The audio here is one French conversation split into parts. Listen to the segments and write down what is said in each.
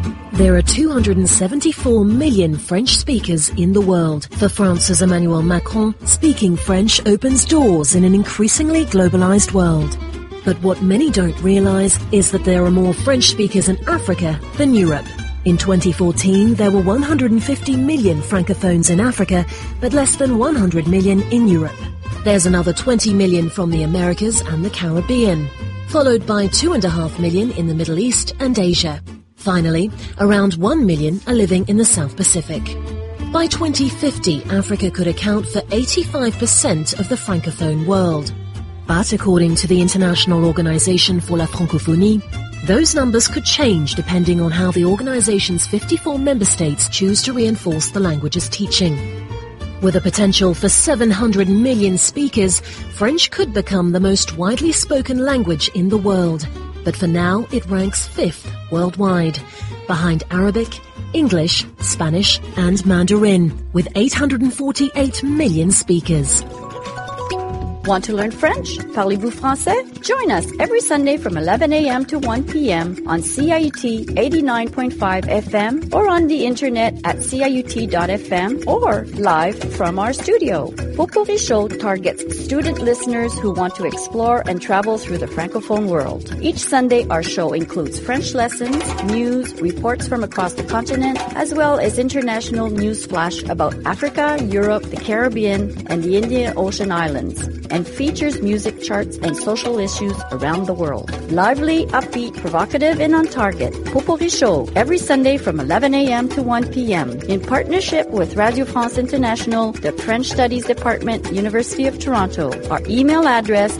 There are 274 million French speakers in the world. For France's Emmanuel Macron, speaking French opens doors in an increasingly globalized world. But what many don't realize is that there are more French speakers in Africa than Europe. In 2014, there were 150 million francophones in Africa, but less than 100 million in Europe. There's another 20 million from the Americas and the Caribbean, followed by 2.5 million in the Middle East and Asia. Finally, around 1 million are living in the South Pacific. By 2050, Africa could account for 85% of the francophone world. But according to the International Organization for la Francophonie, those numbers could change depending on how the organization's 54 member states choose to reinforce the language's teaching. With a potential for 700 million speakers, French could become the most widely spoken language in the world. But for now, it ranks 5th worldwide, behind Arabic, English, Spanish and Mandarin, with 848 million speakers. Want to learn French? Parlez-vous français? Join us every Sunday from 11 a.m. to 1 p.m. on CIUT 89.5 FM or on the internet at ciut.fm or live from our studio. Popuri Show targets student listeners who want to explore and travel through the Francophone world. Each Sunday, our show includes French lessons, news, reports from across the continent, as well as international news flash about Africa, Europe, the Caribbean, and the Indian Ocean Islands, and features music charts and social issues around the world. Lively, upbeat, provocative, and on target. Popuri Show, every Sunday from 11 a.m. to 1 p.m. in partnership with Radio France International, the French Studies Department, University of Toronto. Our email address,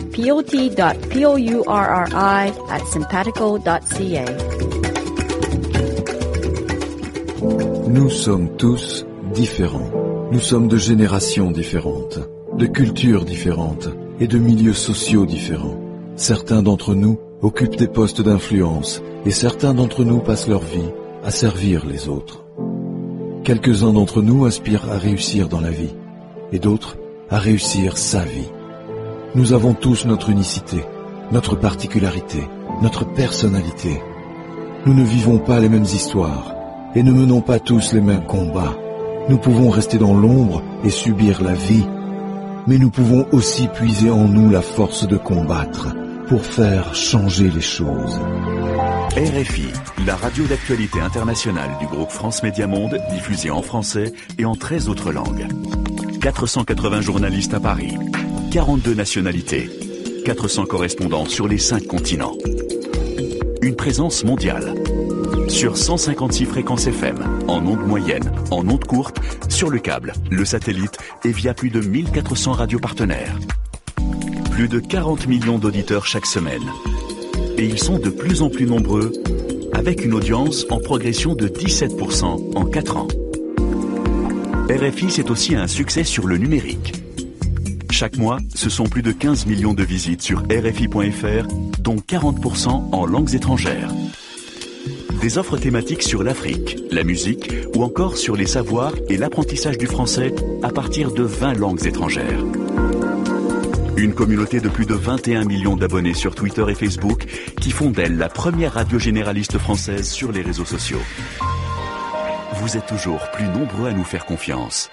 pot.pourri@simpatico.ca. Nous sommes tous différents. Nous sommes de générations différentes, de cultures différentes et de milieux sociaux différents. Certains d'entre nous occupent des postes d'influence et certains d'entre nous passent leur vie à servir les autres. Quelques-uns d'entre nous aspirent à réussir dans la vie et d'autres à réussir sa vie. Nous avons tous notre unicité, notre particularité, notre personnalité. Nous ne vivons pas les mêmes histoires et ne menons pas tous les mêmes combats. Nous pouvons rester dans l'ombre et subir la vie, mais nous pouvons aussi puiser en nous la force de combattre pour faire changer les choses. RFI, la radio d'actualité internationale du groupe France Média Monde, diffusée en français et en 13 autres langues. 480 journalistes à Paris, 42 nationalités, 400 correspondants sur les 5 continents. Une présence mondiale. Sur 156 fréquences FM, en ondes moyennes, en ondes courtes, sur le câble, le satellite et via plus de 1400 radios partenaires. Plus de 40 millions d'auditeurs chaque semaine. Et ils sont de plus en plus nombreux, avec une audience en progression de 17% en 4 ans. RFI, c'est aussi un succès sur le numérique. Chaque mois, ce sont plus de 15 millions de visites sur RFI.fr, dont 40% en langues étrangères. Des offres thématiques sur l'Afrique, la musique ou encore sur les savoirs et l'apprentissage du français à partir de 20 langues étrangères. Une communauté de plus de 21 millions d'abonnés sur Twitter et Facebook qui font d'elle la première radio généraliste française sur les réseaux sociaux. Vous êtes toujours plus nombreux à nous faire confiance.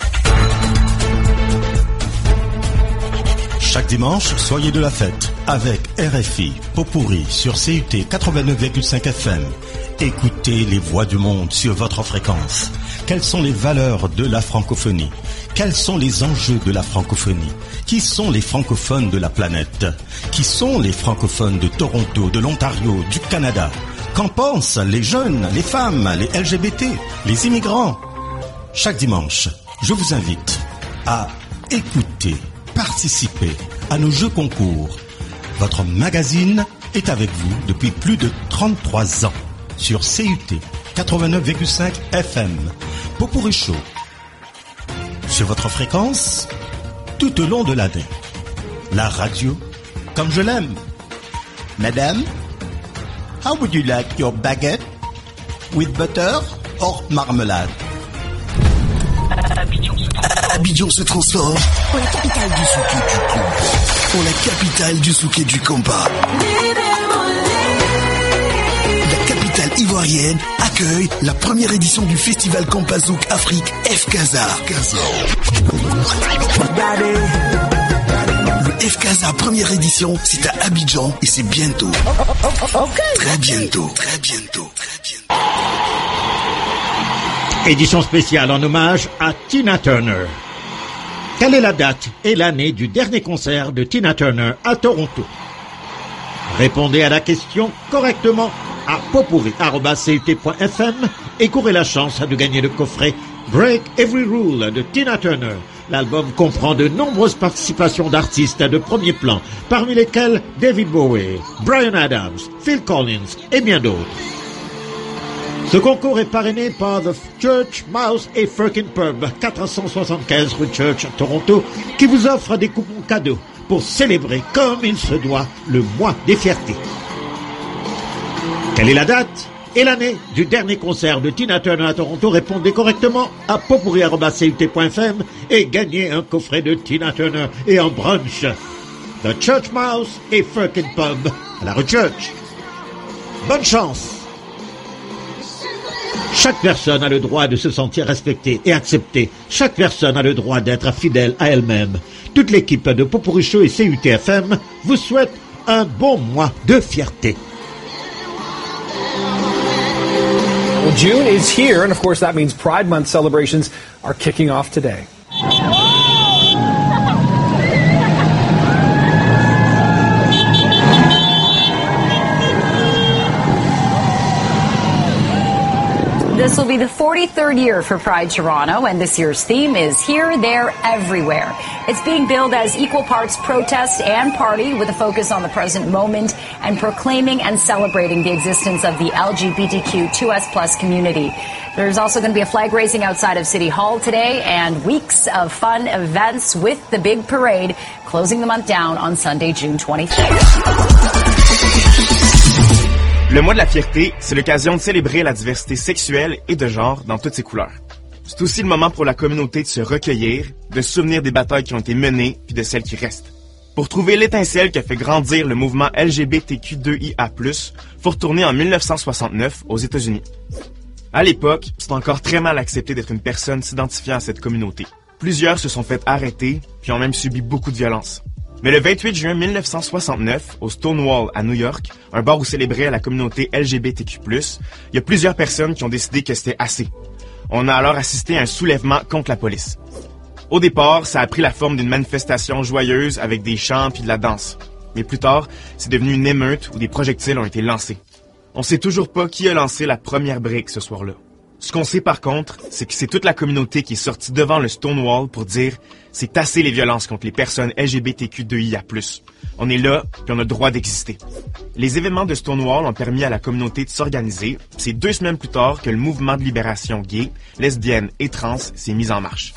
Chaque dimanche, soyez de la fête avec RFI Popuri sur CUT 89,5 FM. Écoutez les voix du monde sur votre fréquence. Quelles sont les valeurs de la francophonie? Quels sont les enjeux de la francophonie? Qui sont les francophones de la planète? Qui sont les francophones de Toronto, de l'Ontario, du Canada? Qu'en pensent les jeunes, les femmes, les LGBT, les immigrants? Chaque dimanche, je vous invite à écouter, participer à nos jeux concours. Votre magazine est avec vous depuis plus de 33 ans sur CUT 89,5 FM. Popuri Show sur votre fréquence tout au long de l'année. La radio comme je l'aime. Madame, how would you like your baguette? With butter or marmelade? Abidjan se transforme en la capitale du souké du compas. En la capitale du souké du compas. La capitale ivoirienne a accueille la première édition du festival Campazouk Afrique FCASA. Le FCASA première édition, c'est à Abidjan et c'est bientôt. Très bientôt. Édition spéciale en hommage à Tina Turner. Quelle est la date et l'année du dernier concert de Tina Turner à Toronto? Répondez à la question correctement à popurri@cut.fm et courez la chance de gagner le coffret Break Every Rule de Tina Turner. L'album comprend de nombreuses participations d'artistes de premier plan, parmi lesquels David Bowie, Bryan Adams, Phil Collins et bien d'autres. Ce concours est parrainé par The Church Mouse et Firkin Pub, 475 rue Church, Toronto, qui vous offre des coupons cadeaux pour célébrer comme il se doit le mois des fiertés. Quelle est la date et l'année du dernier concert de Tina Turner à Toronto? Répondez correctement à popurri@cut.fm et gagnez un coffret de Tina Turner et un brunch. The Church Mouse et Firkin Pub à la rue Church. Bonne chance! Chaque personne a le droit de se sentir respectée et acceptée. Chaque personne a le droit d'être fidèle à elle-même. Toute l'équipe de Popurri Show et CUTFM vous souhaite un bon mois de fierté. Well, June is here, and of course that means Pride Month celebrations are kicking off today. This will be the 43rd year for Pride Toronto, and this year's theme is Here, There, Everywhere. It's being billed as equal parts protest and party, with a focus on the present moment and proclaiming and celebrating the existence of the LGBTQ2S+ community. There's also going to be a flag raising outside of City Hall today and weeks of fun events with the big parade closing the month down on Sunday, June 23rd. Le mois de la fierté, c'est l'occasion de célébrer la diversité sexuelle et de genre dans toutes ses couleurs. C'est aussi le moment pour la communauté de se recueillir, de se souvenir des batailles qui ont été menées puis de celles qui restent. Pour trouver l'étincelle qui a fait grandir le mouvement LGBTQ2IA+, faut retourner en 1969 aux États-Unis. À l'époque, c'est encore très mal accepté d'être une personne s'identifiant à cette communauté. Plusieurs se sont fait arrêter puis ont même subi beaucoup de violences. Mais le 28 juin 1969, au Stonewall à New York, un bar où célébrait la communauté LGBTQ+, il y a plusieurs personnes qui ont décidé que c'était assez. On a alors assisté à un soulèvement contre la police. Au départ, ça a pris la forme d'une manifestation joyeuse avec des chants puis de la danse. Mais plus tard, c'est devenu une émeute où des projectiles ont été lancés. On sait toujours pas qui a lancé la première brique ce soir-là. Ce qu'on sait par contre, c'est que c'est toute la communauté qui est sortie devant le Stonewall pour dire « c'est assez les violences contre les personnes LGBTQ2IA+. On est là, puis on a le droit d'exister. » Les événements de Stonewall ont permis à la communauté de s'organiser. C'est 2 semaines plus tard que le mouvement de libération gay, lesbienne et trans s'est mis en marche.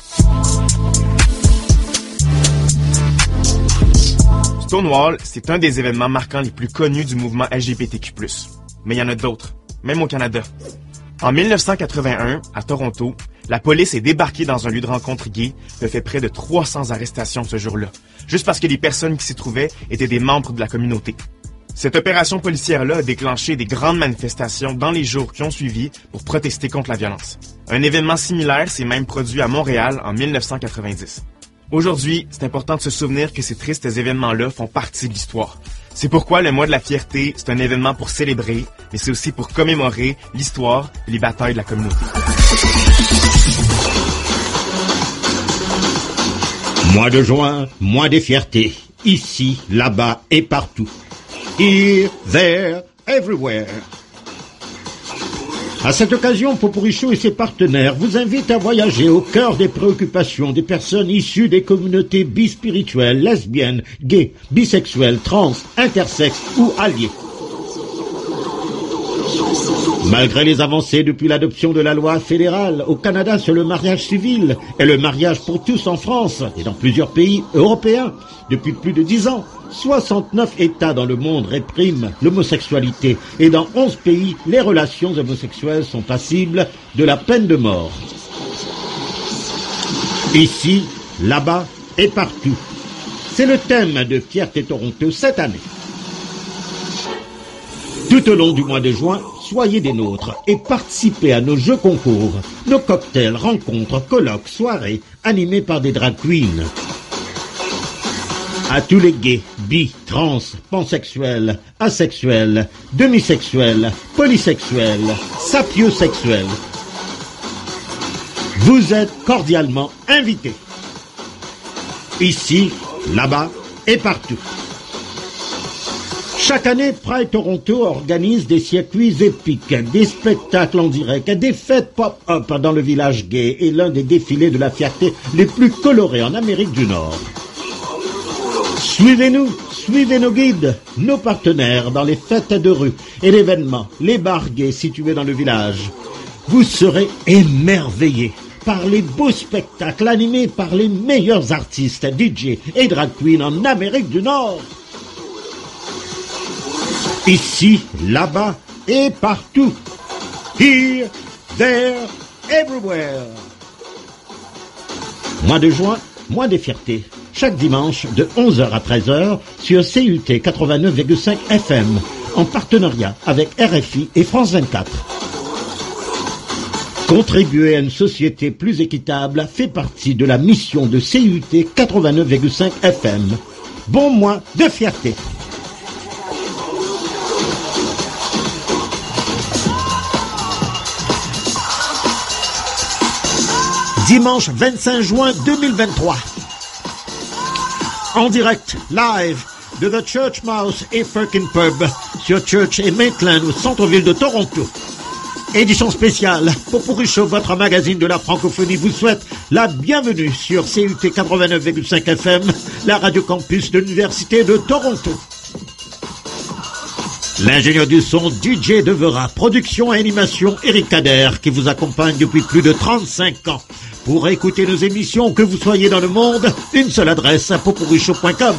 Stonewall, c'est un des événements marquants les plus connus du mouvement LGBTQ+. Mais il y en a d'autres, même au Canada. En 1981, à Toronto, la police est débarquée dans un lieu de rencontre gay et a fait près de 300 arrestations ce jour-là, juste parce que les personnes qui s'y trouvaient étaient des membres de la communauté. Cette opération policière-là a déclenché des grandes manifestations dans les jours qui ont suivi pour protester contre la violence. Un événement similaire s'est même produit à Montréal en 1990. Aujourd'hui, c'est important de se souvenir que ces tristes événements-là font partie de l'histoire. C'est pourquoi le mois de la fierté, c'est un événement pour célébrer, mais c'est aussi pour commémorer l'histoire et les batailles de la communauté. Mois de juin, mois des fiertés, ici, là-bas et partout. Here, there, everywhere. À cette occasion, Popurri Show et ses partenaires vous invitent à voyager au cœur des préoccupations des personnes issues des communautés bispirituelles, lesbiennes, gays, bisexuelles, trans, intersexes ou alliés. Malgré les avancées depuis l'adoption de la loi fédérale au Canada sur le mariage civil et le mariage pour tous en France et dans plusieurs pays européens depuis plus de 10 ans, 69 États dans le monde répriment l'homosexualité et dans 11 pays, les relations homosexuelles sont passibles de la peine de mort. Ici, là-bas et partout. C'est le thème de Fierté Toronto cette année. Tout au long du mois de juin, soyez des nôtres et participez à nos jeux concours, nos cocktails, rencontres, colloques, soirées animés par des drag queens. À tous les gays, bi, trans, pansexuels, asexuels, demisexuels, polysexuels, sapiosexuels, vous êtes cordialement invités. Ici, là-bas et partout. Chaque année, Pride Toronto organise des circuits épiques, des spectacles en direct, des fêtes pop-up dans le village gay et l'un des défilés de la fierté les plus colorés en Amérique du Nord. Suivez-nous, suivez nos guides, nos partenaires dans les fêtes de rue et l'événement, les bars gays situés dans le village. Vous serez émerveillés par les beaux spectacles animés par les meilleurs artistes, DJ et drag queens en Amérique du Nord. Ici, là-bas et partout. Here, there, everywhere. Mois de juin, mois des fiertés. Chaque dimanche de 11h à 13h sur CUT 89,5 FM en partenariat avec RFI et France 24. Contribuer à une société plus équitable fait partie de la mission de CUT 89,5 FM. Bon mois de fierté. Dimanche 25 juin 2023. En direct, live, de The Church Mouse et Firkin Pub sur Church et Maitland au centre-ville de Toronto. Édition spéciale, Popurrí Show, votre magazine de la francophonie vous souhaite la bienvenue sur CUT 89,5 FM, la radio campus de l'Université de Toronto. L'ingénieur du son DJ Devera, production et animation Eric Kader qui vous accompagne depuis plus de 35 ans. Pour écouter nos émissions, que vous soyez dans le monde, une seule adresse, popurrishow.com.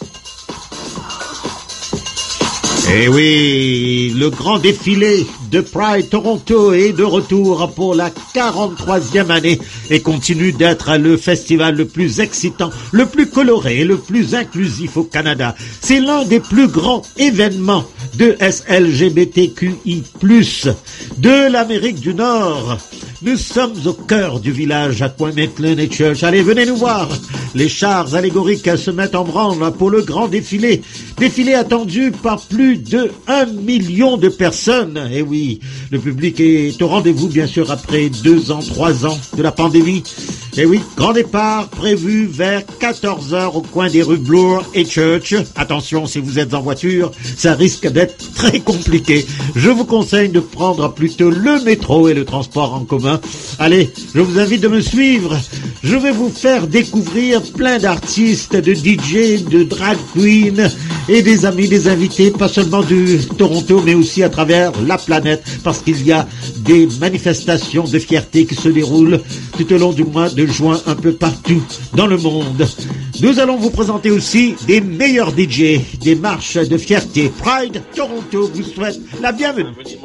Et oui, le grand défilé de Pride Toronto est de retour pour la 43e année et continue d'être le festival le plus excitant, le plus coloré et le plus inclusif au Canada. C'est l'un des plus grands événements de SLGBTQI+, de l'Amérique du Nord. Nous sommes au cœur du village à Point Maitland et Church. Allez, venez nous voir. Les chars allégoriques se mettent en branle pour le grand défilé. Défilé attendu par plus de 1 million de personnes. Et oui, le public est au rendez-vous, bien sûr, après 2 ans, 3 ans de la pandémie. Et oui, grand départ prévu vers 14h au coin des rues Bloor et Church. Attention, si vous êtes en voiture, ça risque d'être très compliqué. Je vous conseille de prendre plutôt le métro et le transport en commun. Allez, je vous invite de me suivre. Je vais vous faire découvrir plein d'artistes, de DJ, de drag queen et des amis, des invités, pas seulement du Toronto, mais aussi à travers la planète, parce qu'il y a des manifestations de fierté qui se déroulent tout au long du mois de juin un peu partout dans le monde. Nous allons vous présenter aussi des meilleurs DJ, des marches de fierté. Pride Toronto vous souhaite la bienvenue.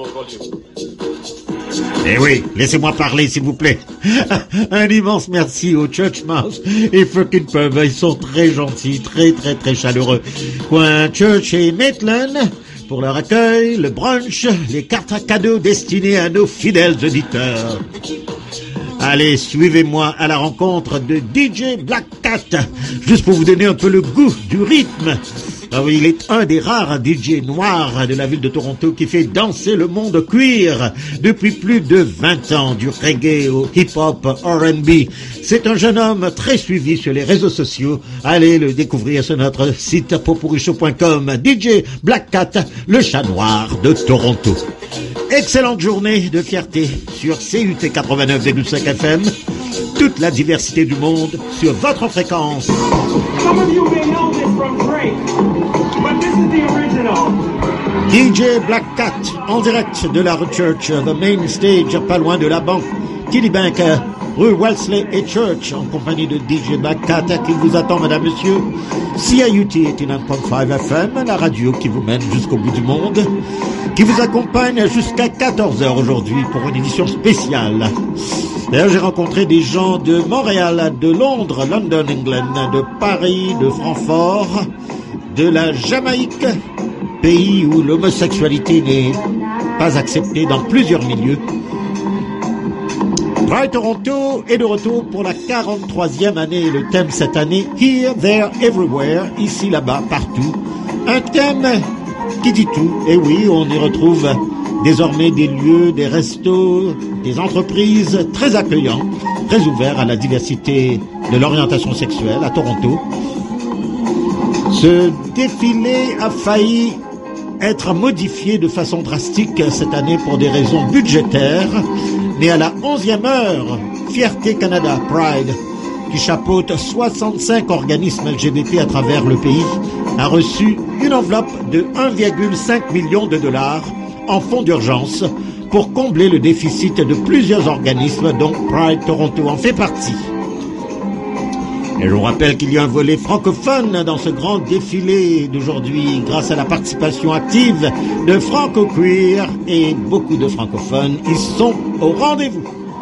Eh oui, laissez-moi parler s'il vous plaît. Un immense merci au Church Mouse et Firkin Pub. Ils sont très gentils, très chaleureux. Coin Church et Maitland pour leur accueil, le brunch, les cartes à cadeaux destinées à nos fidèles auditeurs. Allez, suivez-moi à la rencontre de DJ Black Cat, juste pour vous donner un peu le goût du rythme. Ah oui, il est un des rares DJ noirs de la ville de Toronto qui fait danser le monde queer depuis plus de 20 ans, du reggae au hip-hop, R&B. C'est un jeune homme très suivi sur les réseaux sociaux. Allez le découvrir sur notre site popurrishow.com. DJ Black Cat, le chat noir de Toronto. Excellente journée de fierté sur CUT 89,5 FM. Toute la diversité du monde sur votre fréquence. Some of you may know this from Drake, but this is the original. DJ Black Cat en direct de la rue Church, the main stage, pas loin de la banque Killy Bank, rue Wellesley et Church, en compagnie de DJ Black Cat qui vous attend, madame, monsieur. CIUT 89.5 FM, la radio qui vous mène jusqu'au bout du monde, qui vous accompagne jusqu'à 14h aujourd'hui pour une édition spéciale. D'ailleurs, j'ai rencontré des gens de Montréal, de Londres, London, England, de Paris, de Francfort, de la Jamaïque, pays où l'homosexualité n'est pas acceptée dans plusieurs milieux. Pride Toronto est de retour pour la 43e année. Le thème cette année, Here, There, Everywhere, ici, là-bas, partout. Un thème qui dit tout. Et oui, on y retrouve désormais des lieux, des restos, des entreprises très accueillants, très ouverts à la diversité de l'orientation sexuelle à Toronto. Ce défilé a failli être modifié de façon drastique cette année pour des raisons budgétaires, mais à la 11e heure, Fierté Canada Pride, qui chapeaute 65 organismes LGBT à travers le pays, a reçu une enveloppe de 1,5 million de dollars en fonds d'urgence pour combler le déficit de plusieurs organismes dont Pride Toronto en fait partie. Et je vous rappelle qu'il y a un volet francophone dans ce grand défilé d'aujourd'hui grâce à la participation active de Franco-Queer et beaucoup de francophones. Ils sont au rendez-vous.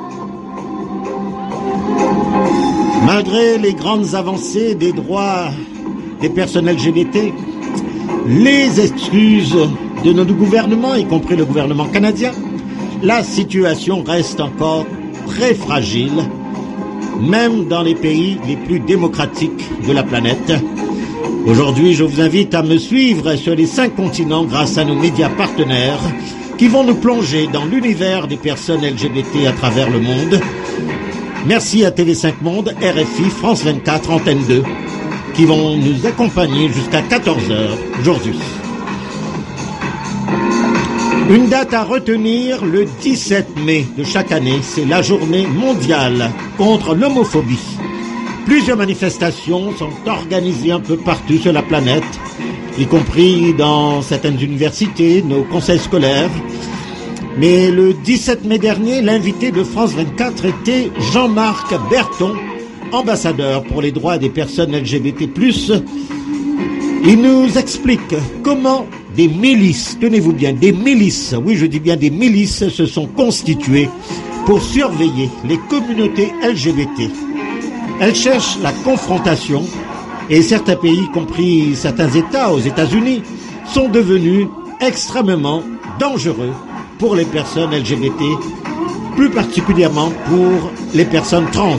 Malgré les grandes avancées des droits des personnes LGBT, les excuses de notre gouvernement, y compris le gouvernement canadien, la situation reste encore très fragile, même dans les pays les plus démocratiques de la planète. Aujourd'hui, je vous invite à me suivre sur les 5 continents grâce à nos médias partenaires qui vont nous plonger dans l'univers des personnes LGBT à travers le monde. Merci à TV5 Monde, RFI, France 24, Antenne 2, qui vont nous accompagner jusqu'à 14h aujourd'hui. Une date à retenir, le 17 mai de chaque année, c'est la journée mondiale contre l'homophobie. Plusieurs manifestations sont organisées un peu partout sur la planète, y compris dans certaines universités, nos conseils scolaires. Mais le 17 mai dernier, l'invité de France 24 était Jean-Marc Berton, ambassadeur pour les droits des personnes LGBT+. Il nous explique comment des milices, tenez-vous bien, des milices, oui je dis bien des milices, se sont constituées pour surveiller les communautés LGBT. Elles cherchent la confrontation et certains pays, y compris certains États aux États-Unis, sont devenus extrêmement dangereux pour les personnes LGBT, plus particulièrement pour les personnes trans.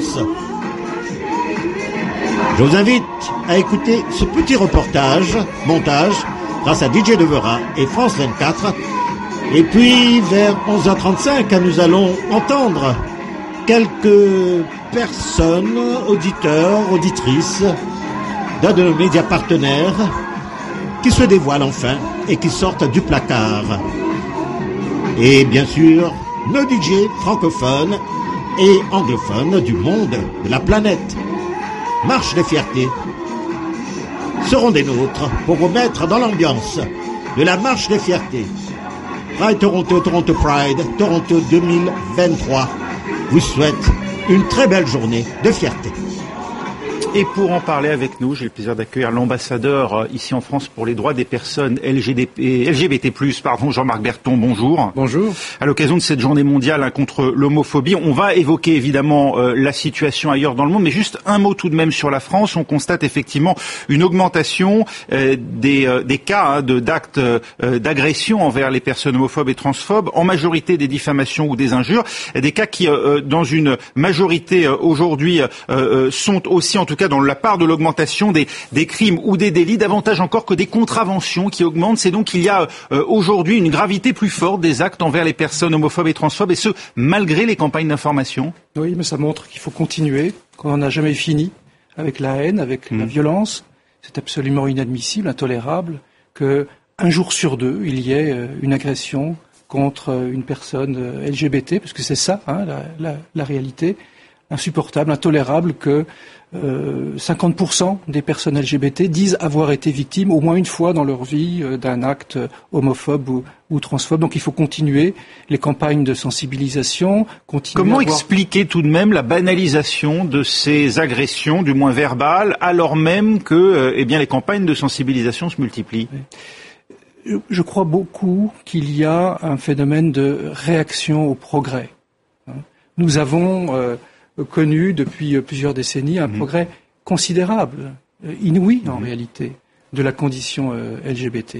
Je vous invite à écouter ce petit montage, grâce à DJ Devera et France 24. Et puis, vers 11h35, nous allons entendre quelques personnes, auditeurs, auditrices, d'un de nos médias partenaires, qui se dévoilent enfin et qui sortent du placard. Et bien sûr, nos DJ francophones et anglophones du monde, de la planète. Marche des fiertés seront des nôtres pour vous mettre dans l'ambiance de la marche des fiertés. Pride Toronto, Toronto Pride, Toronto 2023 vous souhaite une très belle journée de fierté. Et pour en parler avec nous, j'ai le plaisir d'accueillir l'ambassadeur ici en France pour les droits des personnes LGBT+, Jean-Marc Berton, bonjour. Bonjour. À l'occasion de cette journée mondiale contre l'homophobie, on va évoquer évidemment la situation ailleurs dans le monde, mais juste un mot tout de même sur la France. On constate effectivement une augmentation des cas d'actes d'agression envers les personnes homophobes et transphobes, en majorité des diffamations ou des injures, des cas qui, dans une majorité aujourd'hui, sont aussi en tout cas dans la part de l'augmentation des crimes ou des délits, davantage encore que des contraventions qui augmentent. C'est donc qu'il y a aujourd'hui une gravité plus forte des actes envers les personnes homophobes et transphobes, et ce, malgré les campagnes d'information. Oui, mais ça montre qu'il faut continuer, qu'on n'en a jamais fini avec la haine, avec la violence. C'est absolument inadmissible, intolérable, que un jour sur deux, il y ait une agression contre une personne LGBT, parce que c'est ça, la réalité. Insupportable, intolérable que 50% des personnes LGBT disent avoir été victimes au moins une fois dans leur vie d'un acte homophobe ou transphobe. Donc il faut continuer les campagnes de sensibilisation. Comment expliquer tout de même la banalisation de ces agressions, du moins verbales, alors même que les campagnes de sensibilisation se multiplient ? Je crois beaucoup qu'il y a un phénomène de réaction au progrès. Nous avons connu depuis plusieurs décennies un progrès considérable, inouï en réalité, de la condition LGBT.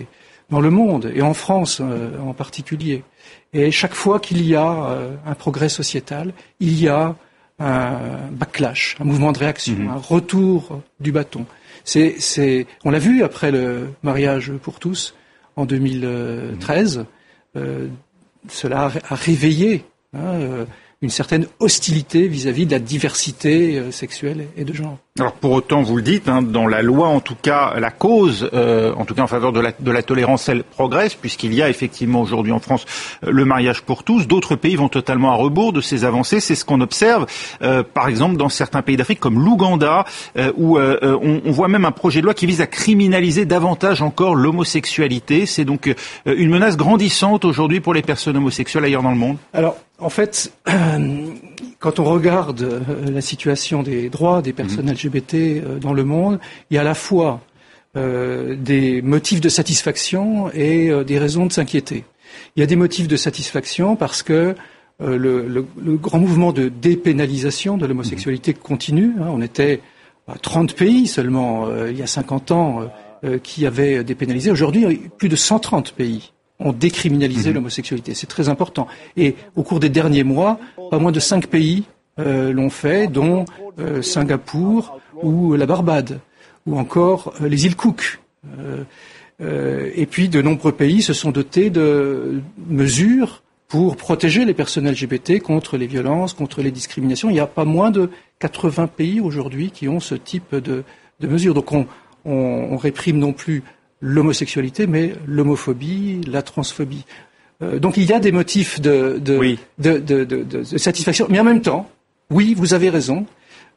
dans le monde, et en France en particulier. Et chaque fois qu'il y a un progrès sociétal, il y a un backlash, un mouvement de réaction, un retour du bâton. On l'a vu après le mariage pour tous en 2013. Cela a réveillé une certaine hostilité vis-à-vis de la diversité sexuelle et de genre. Alors pour autant, vous le dites, dans la loi, en tout cas, la cause, en tout cas en faveur de la tolérance, elle progresse, puisqu'il y a effectivement aujourd'hui en France le mariage pour tous. D'autres pays vont totalement à rebours de ces avancées. C'est ce qu'on observe, par exemple, dans certains pays d'Afrique, comme l'Ouganda, où on voit même un projet de loi qui vise à criminaliser davantage encore l'homosexualité. C'est donc une menace grandissante aujourd'hui pour les personnes homosexuelles ailleurs dans le monde. Alors, en fait, quand on regarde la situation des droits des personnes LGBT dans le monde, il y a à la fois des motifs de satisfaction et des raisons de s'inquiéter. Il y a des motifs de satisfaction parce que le grand mouvement de dépénalisation de l'homosexualité continue. On était à 30 pays seulement il y a 50 ans qui avaient dépénalisé. Aujourd'hui, plus de 130 pays ont décriminalisé l'homosexualité. C'est très important. Et au cours des derniers mois, pas moins de 5 pays l'ont fait, dont Singapour ou la Barbade, ou encore les îles Cook. Et puis de nombreux pays se sont dotés de mesures pour protéger les personnes LGBT contre les violences, contre les discriminations. Il y a pas moins de 80 pays aujourd'hui qui ont ce type de mesures. Donc on réprime non plus l'homosexualité, mais l'homophobie, la transphobie. Donc il y a des motifs de satisfaction, mais en même temps, oui, vous avez raison.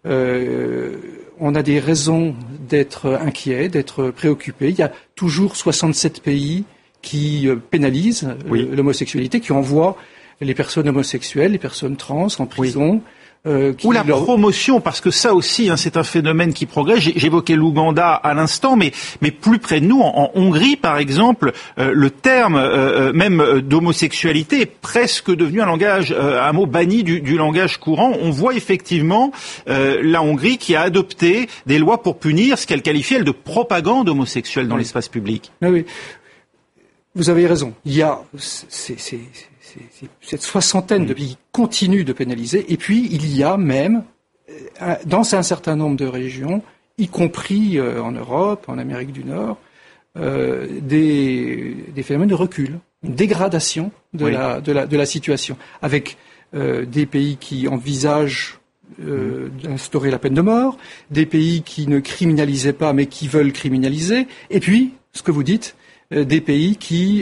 On a des raisons d'être inquiets, d'être préoccupés. Il y a toujours 67 pays qui pénalisent l'homosexualité, qui envoient les personnes homosexuelles, les personnes trans en prison. Ou la promotion, parce que ça aussi, c'est un phénomène qui progresse. J'évoquais l'Ouganda à l'instant, mais plus près de nous, en Hongrie, par exemple, le terme même d'homosexualité est presque devenu un mot banni du langage courant. On voit effectivement la Hongrie qui a adopté des lois pour punir ce qu'elle qualifie, elle, de propagande homosexuelle dans l'espace public. Oui, vous avez raison. Il y a cette soixantaine de pays qui continuent de pénaliser. Et puis, il y a même, dans un certain nombre de régions, y compris en Europe, en Amérique du Nord, des phénomènes de recul, une dégradation de la situation, avec des pays qui envisagent d'instaurer la peine de mort, des pays qui ne criminalisaient pas mais qui veulent criminaliser, et puis, ce que vous dites, des pays qui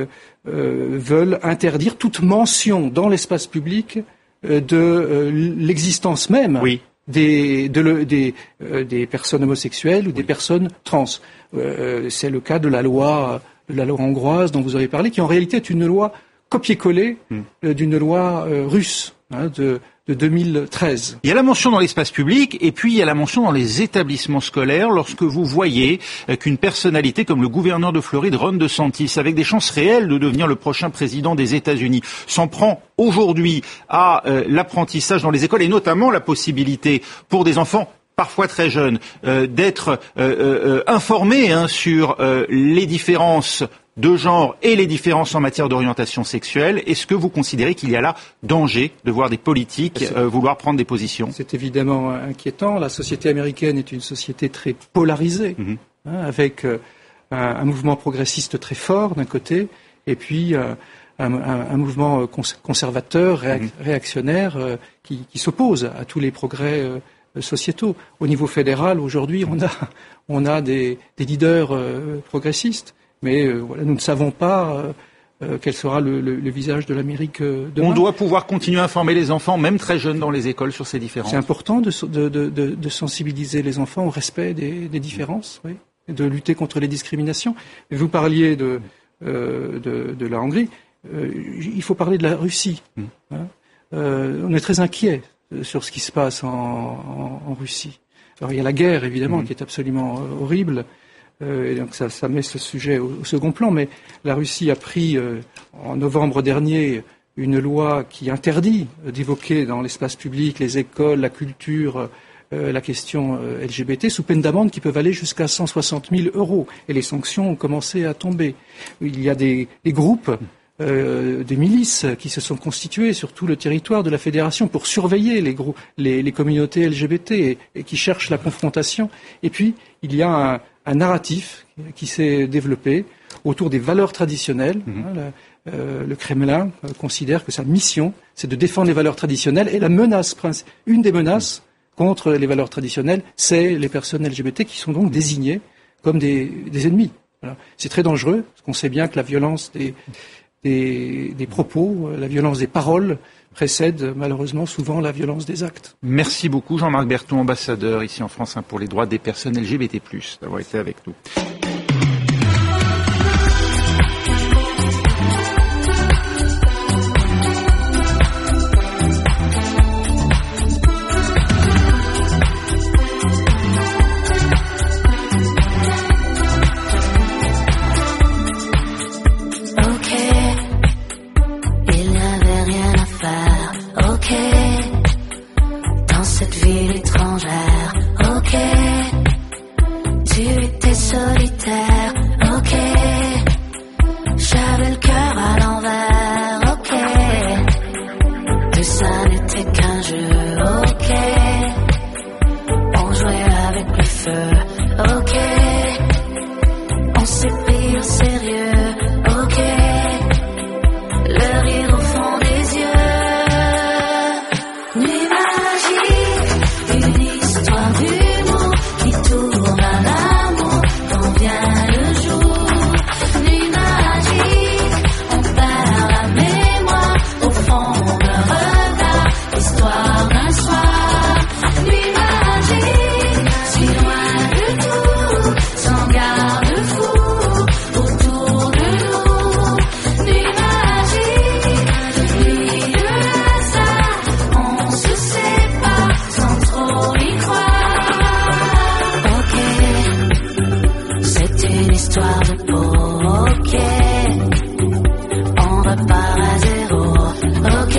veulent interdire toute mention dans l'espace public de l'existence même des personnes homosexuelles ou des personnes trans. C'est le cas de la loi hongroise dont vous avez parlé, qui en réalité est une loi copier-coller d'une loi russe de 2013. Il y a la mention dans l'espace public et puis il y a la mention dans les établissements scolaires lorsque vous voyez qu'une personnalité comme le gouverneur de Floride, Ron DeSantis, avec des chances réelles de devenir le prochain président des États-Unis, s'en prend aujourd'hui à l'apprentissage dans les écoles et notamment la possibilité pour des enfants parfois très jeunes d'être informés sur les différences de genre et les différences en matière d'orientation sexuelle. Est-ce que vous considérez qu'il y a là danger de voir des politiques vouloir prendre des positions ? C'est évidemment inquiétant. La société américaine est une société très polarisée, avec un mouvement progressiste très fort d'un côté, et puis un mouvement conservateur, réactionnaire, qui s'oppose à tous les progrès sociétaux. Au niveau fédéral, aujourd'hui, on a des leaders progressistes. Mais nous ne savons pas quel sera le visage de l'Amérique demain. On doit pouvoir continuer à informer les enfants, même très jeunes dans les écoles, sur ces différences. C'est important de sensibiliser les enfants au respect des différences, et de lutter contre les discriminations. Vous parliez de la Hongrie, il faut parler de la Russie. On est très inquiet sur ce qui se passe en Russie. Alors il y a la guerre, évidemment, qui est absolument horrible. Et donc ça met ce sujet au second plan, mais la Russie a pris en novembre dernier une loi qui interdit d'évoquer dans l'espace public, les écoles, la culture, la question LGBT sous peine d'amende qui peuvent aller jusqu'à 160 000 €. Et les sanctions ont commencé à tomber. Il y a des groupes, des milices qui se sont constituées sur tout le territoire de la fédération pour surveiller les communautés LGBT et qui cherchent la confrontation. Et puis, il y a un narratif qui s'est développé autour des valeurs traditionnelles. Le Kremlin considère que sa mission, c'est de défendre les valeurs traditionnelles et une des menaces contre les valeurs traditionnelles, c'est les personnes LGBT qui sont donc désignées comme des ennemis. Voilà. C'est très dangereux, parce qu'on sait bien que la violence des propos, la violence des paroles précède malheureusement souvent la violence des actes. Merci beaucoup Jean-Marc Berthon, ambassadeur ici en France pour les droits des personnes LGBT+, d'avoir été avec nous. Solitaire, ok. J'avais le cœur à l'envers, ok. Tout ça n'était qu'un jeu, ok. On jouait avec le feu, ok. On s'est pris au sérieux, ok. Le rire au fond des yeux. Nuit magique, une histoire d'humour qui tourne à l'amour. Vient le jour, nuit magique, on perd la mémoire au fond d'un regard, histoire d'un soir. Nuit magique, si loin de tout, sans garde-fou, autour de nous. Nuit magique, nuit de hasard, on se sépare sans trop y croire. Ok. C'est une histoire de ok. On repart à zéro, ok.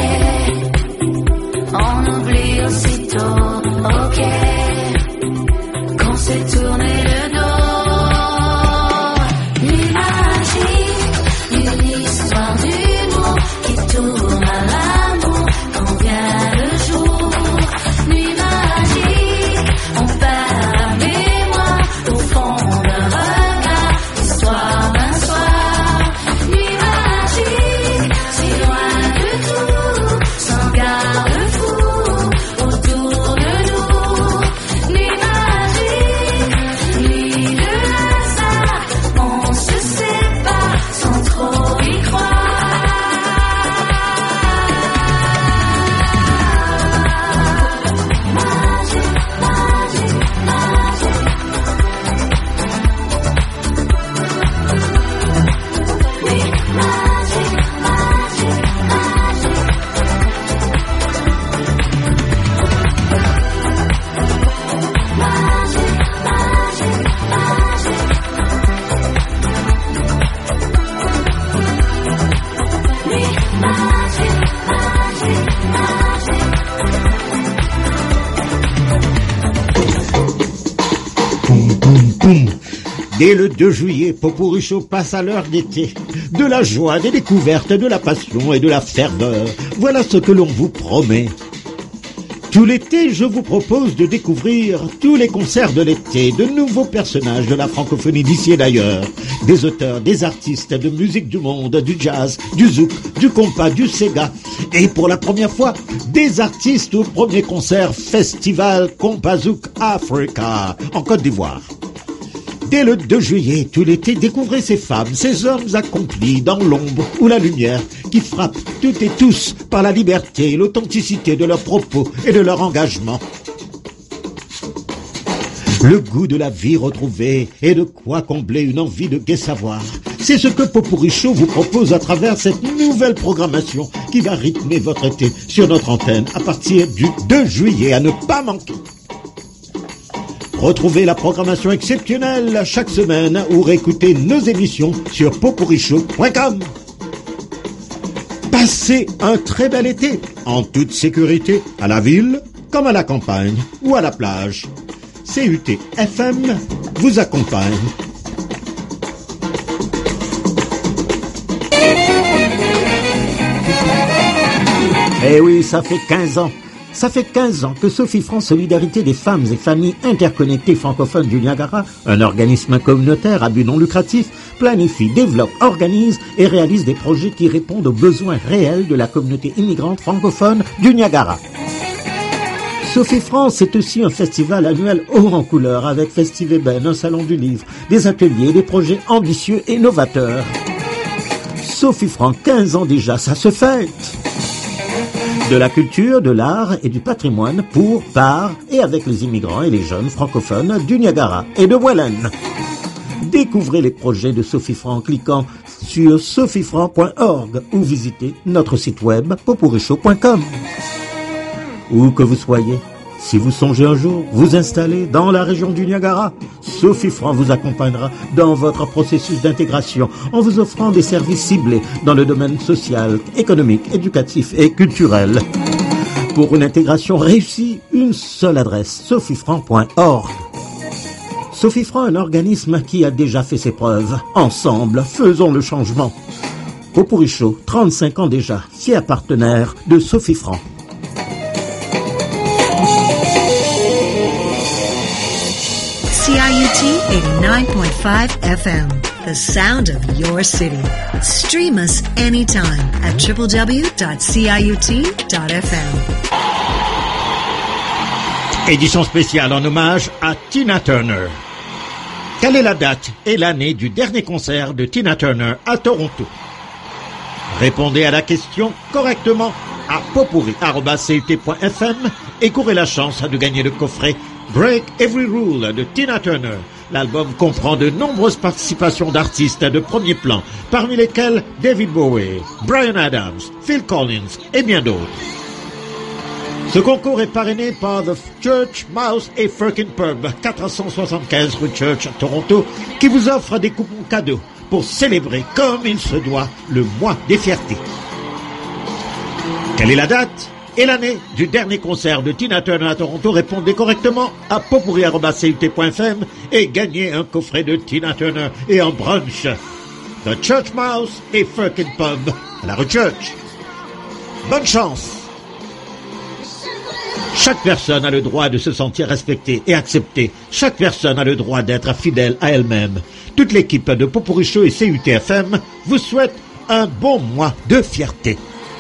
On oublie aussitôt, ok. Qu'on s'est tourné le dos. Nuit magique, une histoire d'humour qui tourne à l'amour quand vient le jour. Nuit magique, on perd la mémoire au fond d'un regard, histoire d'un soir. Nuit magique, si loin de tout, sans garde-fou, autour de nous. Nuit magique, nuit de hasard, on se sépare sans trop y croire. Magique, magique, magique. Dès le 2 juillet, Popurrí Show passe à l'heure d'été. De la joie, des découvertes, de la passion et de la ferveur. Voilà ce que l'on vous promet. Tout l'été, je vous propose de découvrir tous les concerts de l'été, de nouveaux personnages de la francophonie d'ici et d'ailleurs, des auteurs, des artistes de musique du monde, du jazz, du zouk, du compas, du sega, et pour la première fois, des artistes au premier concert Festival Compazouk Africa en Côte d'Ivoire. Dès le 2 juillet, tout l'été, découvrez ces femmes, ces hommes accomplis dans l'ombre ou la lumière, qui frappent toutes et tous par la liberté et l'authenticité de leurs propos et de leur engagement. Le goût de la vie retrouvée et de quoi combler une envie de gai savoir. C'est ce que Popurrí Show vous propose à travers cette nouvelle programmation qui va rythmer votre été sur notre antenne à partir du 2 juillet à ne pas manquer. Retrouvez la programmation exceptionnelle chaque semaine ou réécoutez nos émissions sur popurrishow.com. Passez un très bel été, en toute sécurité, à la ville comme à la campagne ou à la plage. CUT FM vous accompagne. Eh oui, ça fait 15 ans. Ça fait 15 ans que Sophie France Solidarité des femmes et familles interconnectées francophones du Niagara, un organisme communautaire à but non lucratif, planifie, développe, organise et réalise des projets qui répondent aux besoins réels de la communauté immigrante francophone du Niagara. Sophie France, c'est aussi un festival annuel haut en couleur avec Festiveben, un salon du livre, des ateliers et des projets ambitieux et novateurs. Sophie France, 15 ans déjà, ça se fête. De la culture, de l'art et du patrimoine pour, par et avec les immigrants et les jeunes francophones du Niagara et de Welland. Découvrez les projets de Sophie Franc en cliquant sur sophiefranc.org ou visitez notre site web popurichaud.com. Où que vous soyez, si vous songez un jour vous installer dans la région du Niagara, Sophie Franc vous accompagnera dans votre processus d'intégration en vous offrant des services ciblés dans le domaine social, économique, éducatif et culturel. Pour une intégration réussie, une seule adresse, sophiefranc.org. Sophie Franc, un organisme qui a déjà fait ses preuves. Ensemble, faisons le changement. Popurichaud, 35 ans déjà, fier partenaire de Sophie Franc. CIUT 89.5 FM, the sound of your city. Stream us anytime at www.ciut.fm. Édition spéciale en hommage à Tina Turner. Quelle est la date et l'année du dernier concert de Tina Turner à Toronto? Répondez à la question correctement à popuri@cut.fm et courez la chance de gagner le coffret Break Every Rule de Tina Turner. L'album comprend de nombreuses participations d'artistes de premier plan, parmi lesquels David Bowie, Bryan Adams, Phil Collins et bien d'autres. Ce concours est parrainé par The Church Mouse et Firkin Pub, 475 rue Church à Toronto, qui vous offre des coupons cadeaux pour célébrer comme il se doit le mois des fiertés. Quelle est la date et l'année du dernier concert de Tina Turner à Toronto? Répondez correctement à popuri@cut.fm et gagnez un coffret de Tina Turner et un brunch. The Church Mouse et Firkin Pub à la rue Church. Bonne chance! Chaque personne a le droit de se sentir respectée et acceptée. Chaque personne a le droit d'être fidèle à elle-même. Toute l'équipe de Popurichaud et CUTFM vous souhaite un bon mois de fierté.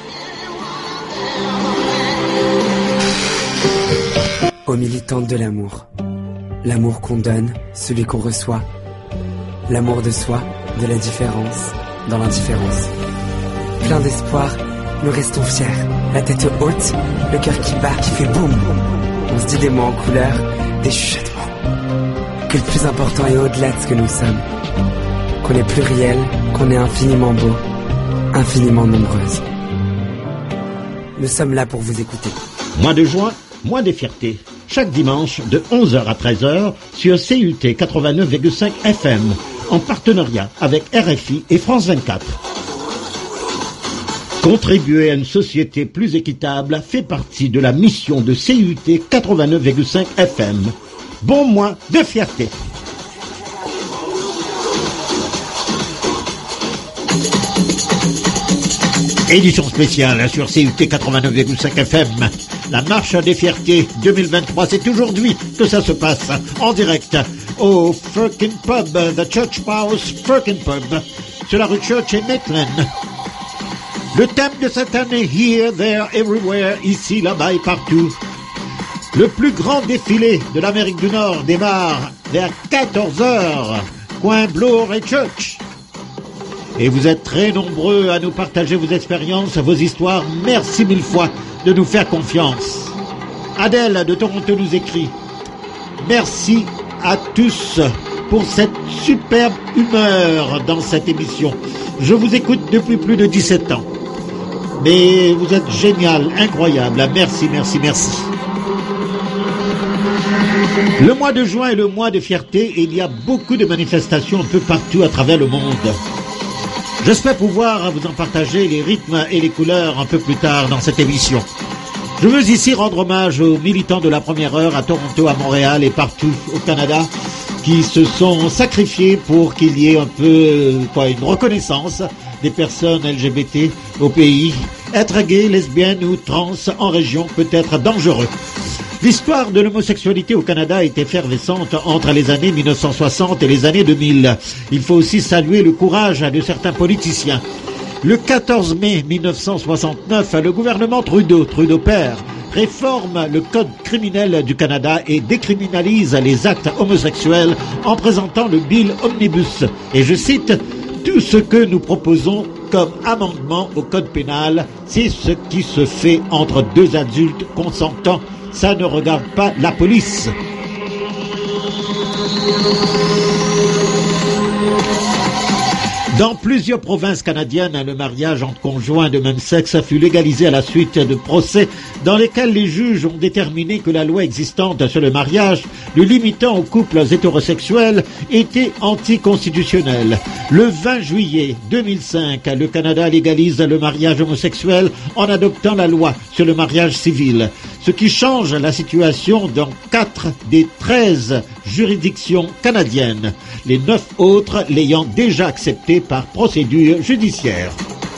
Aux militantes de l'amour. L'amour qu'on donne, celui qu'on reçoit. L'amour de soi, de la différence, dans l'indifférence. Plein d'espoir, nous restons fiers. La tête haute, le cœur qui bat, qui fait boum. On se dit des mots en couleur, des chuchotements. Que le plus important est au-delà de ce que nous sommes. Qu'on est pluriel, qu'on est infiniment beau, infiniment nombreuses. Nous sommes là pour vous écouter. Mois de juin, mois des fiertés. Chaque dimanche de 11h à 13h sur CUT 89,5 FM en partenariat avec RFI et France 24. Contribuer à une société plus équitable fait partie de la mission de CUT 89,5 FM. Bon mois de fierté. Édition spéciale sur CUT 89,5 FM. La marche des fiertés 2023, c'est aujourd'hui que ça se passe en direct au Firkin Pub, The Church Mouse Firkin Pub, sur la rue Church et Maitland. Le thème de cette année, Here, There, Everywhere, ici, là-bas et partout. Le plus grand défilé de l'Amérique du Nord démarre vers 14h, coin Bloor et Church. Et vous êtes très nombreux à nous partager vos expériences, vos histoires. Merci mille fois de nous faire confiance. Adèle de Toronto nous écrit: merci à tous pour cette superbe humeur dans cette émission. Je vous écoute depuis plus de 17 ans. Mais vous êtes génial, incroyable. Merci, merci, merci. Le mois de juin est le mois de fierté et il y a beaucoup de manifestations un peu partout à travers le monde. J'espère pouvoir vous en partager les rythmes et les couleurs un peu plus tard dans cette émission. Je veux ici rendre hommage aux militants de la première heure à Toronto, à Montréal et partout au Canada qui se sont sacrifiés pour qu'il y ait un peu une reconnaissance des personnes LGBT au pays. Être gay, lesbienne ou trans en région peut être dangereux. L'histoire de l'homosexualité au Canada est effervescente entre les années 1960 et les années 2000. Il faut aussi saluer le courage de certains politiciens. Le 14 mai 1969, le gouvernement Trudeau père, réforme le code criminel du Canada et décriminalise les actes homosexuels en présentant le Bill Omnibus. Et je cite, « Tout ce que nous proposons comme amendement au code pénal, c'est ce qui se fait entre deux adultes consentants. Ça ne regarde pas la police. » Dans plusieurs provinces canadiennes, le mariage entre conjoints de même sexe fut légalisé à la suite de procès dans lesquels les juges ont déterminé que la loi existante sur le mariage, le limitant aux couples hétérosexuels, était anticonstitutionnelle. Le 20 juillet 2005, le Canada légalise le mariage homosexuel en adoptant la loi sur le mariage civil, ce qui change la situation dans 4 des 13 juridictions canadiennes, les 9 autres l'ayant déjà accepté par procédure judiciaire.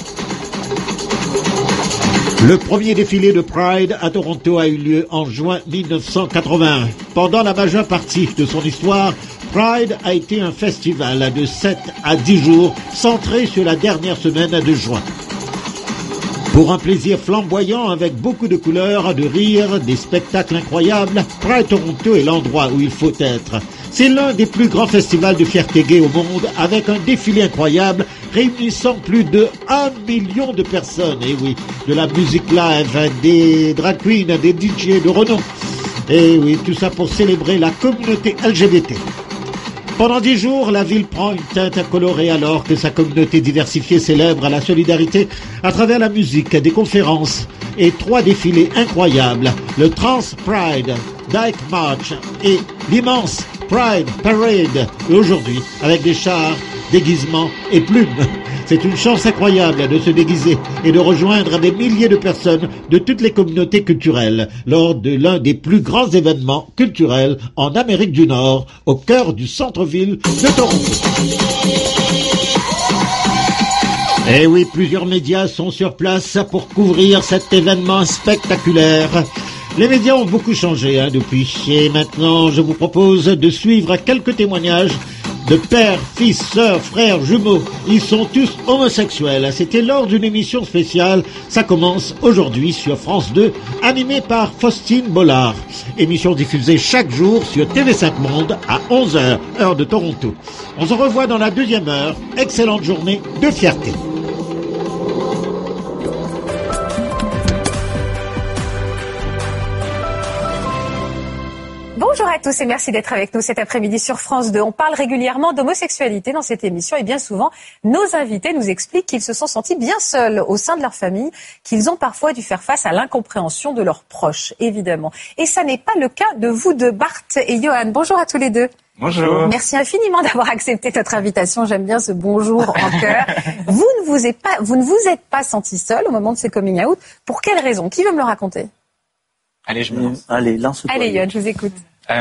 Le premier défilé de Pride à Toronto a eu lieu en juin 1981. Pendant la majeure partie de son histoire, Pride a été un festival de 7 à 10 jours centré sur la dernière semaine de juin. Pour un plaisir flamboyant avec beaucoup de couleurs, de rires, des spectacles incroyables, Pride Toronto est l'endroit où il faut être. C'est l'un des plus grands festivals de fierté gay au monde, avec un défilé incroyable réunissant plus de 1 million de personnes. Et oui, de la musique live, des drag queens, des DJ de renom. Et oui, tout ça pour célébrer la communauté LGBT. Pendant 10 jours, la ville prend une teinte colorée alors que sa communauté diversifiée célèbre la solidarité à travers la musique, des conférences et 3 défilés incroyables. Le Trans Pride, Dyke March et l'immense Pride Parade. Et aujourd'hui, avec des chars, déguisements et plumes. C'est une chance incroyable de se déguiser et de rejoindre des milliers de personnes de toutes les communautés culturelles lors de l'un des plus grands événements culturels en Amérique du Nord, au cœur du centre-ville de Toronto. Et oui, plusieurs médias sont sur place pour couvrir cet événement spectaculaire. Les médias ont beaucoup changé depuis. Et maintenant, je vous propose de suivre quelques témoignages de pères, fils, sœurs, frères, jumeaux. Ils sont tous homosexuels. C'était lors d'une émission spéciale. Ça commence aujourd'hui sur France 2, animée par Faustine Bollard. Émission diffusée chaque jour sur TV5 Monde à 11h, heure de Toronto. On se revoit dans la deuxième heure. Excellente journée de fierté. Bonjour à tous et merci d'être avec nous cet après-midi sur France 2. On parle régulièrement d'homosexualité dans cette émission et bien souvent, nos invités nous expliquent qu'ils se sont sentis bien seuls au sein de leur famille, qu'ils ont parfois dû faire face à l'incompréhension de leurs proches, évidemment. Et ça n'est pas le cas de vous deux, Bart et Johan. Bonjour à tous les deux. Bonjour. Merci infiniment d'avoir accepté notre invitation. J'aime bien ce bonjour en cœur. Vous ne vous êtes pas sentis seuls au moment de ces coming out. Pour quelle raison? Qui veut me le raconter? Allez, je me lance. Allez, lance-toi. Allez, Johan, je vous écoute.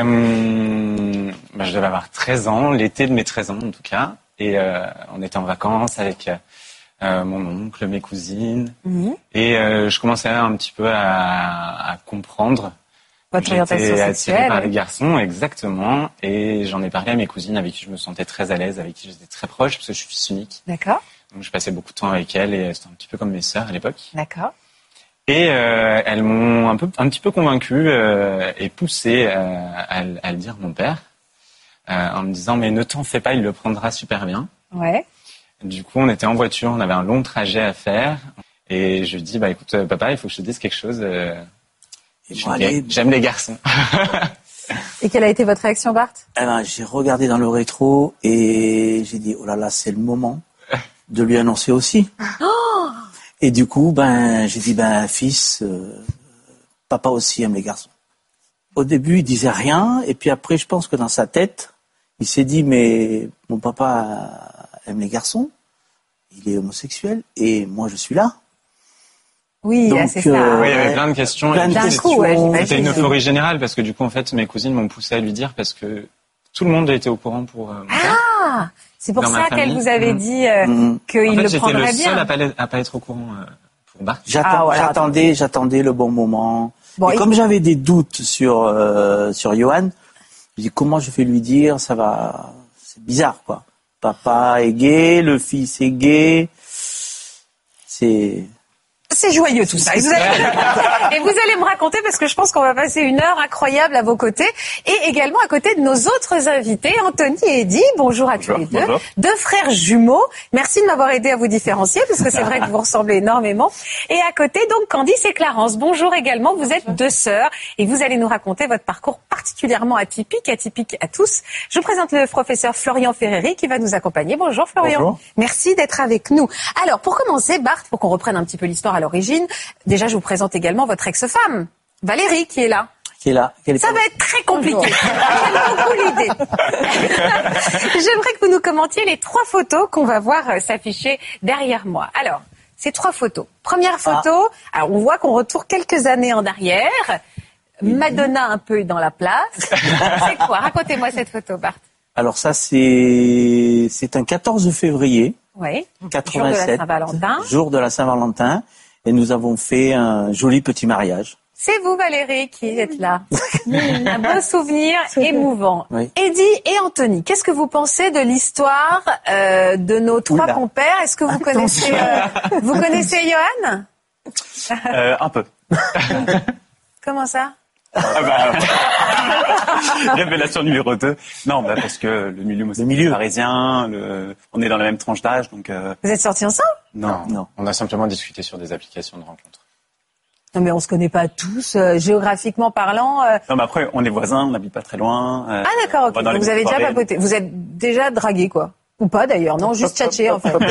Je devais avoir 13 ans, l'été de mes 13 ans en tout cas. Et on était en vacances avec mon oncle, mes cousines. Mmh. Et je commençais un petit peu à comprendre. Votre orientation sexuelle. J'étais attiré par les garçons, exactement. Et j'en ai parlé à mes cousines avec qui je me sentais très à l'aise, avec qui j'étais très proche, parce que je suis fils unique. D'accord. Donc je passais beaucoup de temps avec elles et c'était un petit peu comme mes sœurs à l'époque. D'accord. Et elles m'ont un petit peu convaincu et poussé à le dire à mon père, en me disant « mais ne t'en fais pas, il le prendra super bien ». Ouais. Du coup, on était en voiture, on avait un long trajet à faire. Et je lui dis « écoute, papa, il faut que je te dise quelque chose. J'aime les garçons. » Et quelle a été votre réaction, Bart? J'ai regardé dans le rétro et j'ai dit « oh là là, c'est le moment de lui annoncer aussi ». Et du coup, j'ai dit, fils, papa aussi aime les garçons. Au début, il disait rien, et puis après, je pense que dans sa tête, il s'est dit, mais mon papa aime les garçons, il est homosexuel, et moi, je suis là. Oui, Donc, c'est ça. Oui, il y avait plein de questions. Plein de D'un questions. coup, ouais, j'imagine. C'était une euphorie générale parce que du coup, en fait, mes cousines m'ont poussé à lui dire parce que tout le monde était au courant pour mon père. Ah, c'est pour Dans ma ça qu'elle famille. vous avait dit qu'il En fait, le j'étais prendrait le seul bien. à pas être au courant pour Bart. J'attendais le bon moment. Bon, et comme j'avais des doutes sur Johan, je dis comment je vais lui dire, ça va, c'est bizarre quoi. Papa est gay, le fils est gay, C'est joyeux tout ça. Et vous allez me raconter parce que je pense qu'on va passer une heure incroyable à vos côtés et également à côté de nos autres invités, Anthony et Eddie. Bonjour à tous les deux. Bonjour. Deux frères jumeaux. Merci de m'avoir aidé à vous différencier parce que c'est vrai que vous ressemblez énormément. Et à côté, donc, Candice et Clarence. Bonjour également. Vous êtes deux sœurs et vous allez nous raconter votre parcours particulièrement atypique à tous. Je vous présente le professeur Florian Ferreri qui va nous accompagner. Bonjour Florian. Bonjour. Merci d'être avec nous. Alors, pour commencer, Bart, pour qu'on reprenne un petit peu l'histoire à l'origine, déjà, je vous présente également votre ex-femme, Valérie, qui est là. Ça va être très compliqué. J'aime beaucoup l'idée. J'aimerais que vous nous commentiez les 3 photos qu'on va voir s'afficher derrière moi. Alors, ces 3 photos. Première photo, alors on voit qu'on retourne quelques années en arrière. Madonna un peu dans la place. C'est quoi? Racontez-moi cette photo, Bart. Alors ça, c'est un 14 février. Oui. 87. Jour de la Saint-Valentin. Jour de la Saint-Valentin. Et nous avons fait un joli petit mariage. C'est vous, Valérie, qui êtes là. Un beau souvenir émouvant. Oui. Eddie et Anthony, qu'est-ce que vous pensez de l'histoire de nos 3 compères? Est-ce que vous connaissez, Johan? Un peu. Comment ça? Révélation numéro 2. Non, parce que le milieu parisien, on est dans la même tranche d'âge, donc. Vous êtes sortis ensemble? Non. On a simplement discuté sur des applications de rencontres. Non, mais on se connaît pas tous, géographiquement parlant. Non, mais après, on est voisins, on n'habite pas très loin. Ah d'accord, ok. Donc vous avez déjà papoté. Vous êtes déjà dragué, quoi. Ou pas d'ailleurs, non, juste tchatché en fait.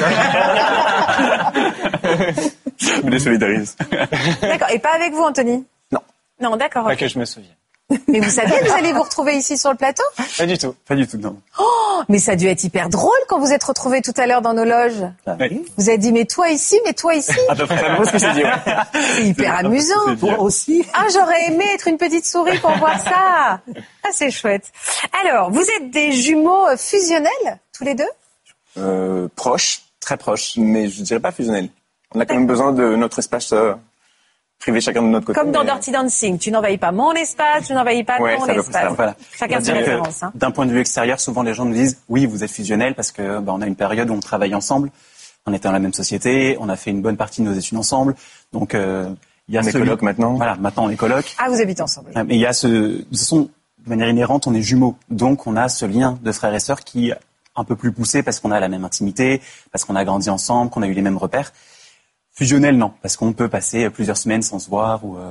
Je me désolidarise. D'accord. Et pas avec vous, Anthony? Non, d'accord. Pas que je me souvienne. Mais vous saviez que vous allez vous retrouver ici sur le plateau? Pas du tout, non. Oh, mais ça a dû être hyper drôle quand vous êtes retrouvés tout à l'heure dans nos loges. Oui. Vous avez dit, mais toi ici. À peu près ça, ce que j'ai dit, ouais. C'est hyper amusant. Toi aussi. Ah, j'aurais aimé être une petite souris pour voir ça. Ah, c'est chouette. Alors, vous êtes des jumeaux fusionnels, tous les deux? Proches, très proches, mais je dirais pas fusionnels. On a quand même besoin de notre espace privé chacun de notre côté. Comme dans Dirty Dancing, tu n'envahis pas mon espace, tu n'envahis pas ton espace. Voilà. Chacun ses références. Hein. D'un point de vue extérieur, souvent les gens nous disent oui, vous êtes fusionnels parce que on a une période où on travaille ensemble, on était dans la même société, on a fait une bonne partie de nos études ensemble, donc il y a on est coloc maintenant. Voilà, maintenant on est coloc. Ah, vous habitez ensemble. Mais il y a de toute façon, de manière inhérente, on est jumeaux, donc on a ce lien de frères et sœurs qui est un peu plus poussé parce qu'on a la même intimité, parce qu'on a grandi ensemble, qu'on a eu les mêmes repères. Fusionnel, non, parce qu'on peut passer plusieurs semaines sans se voir ou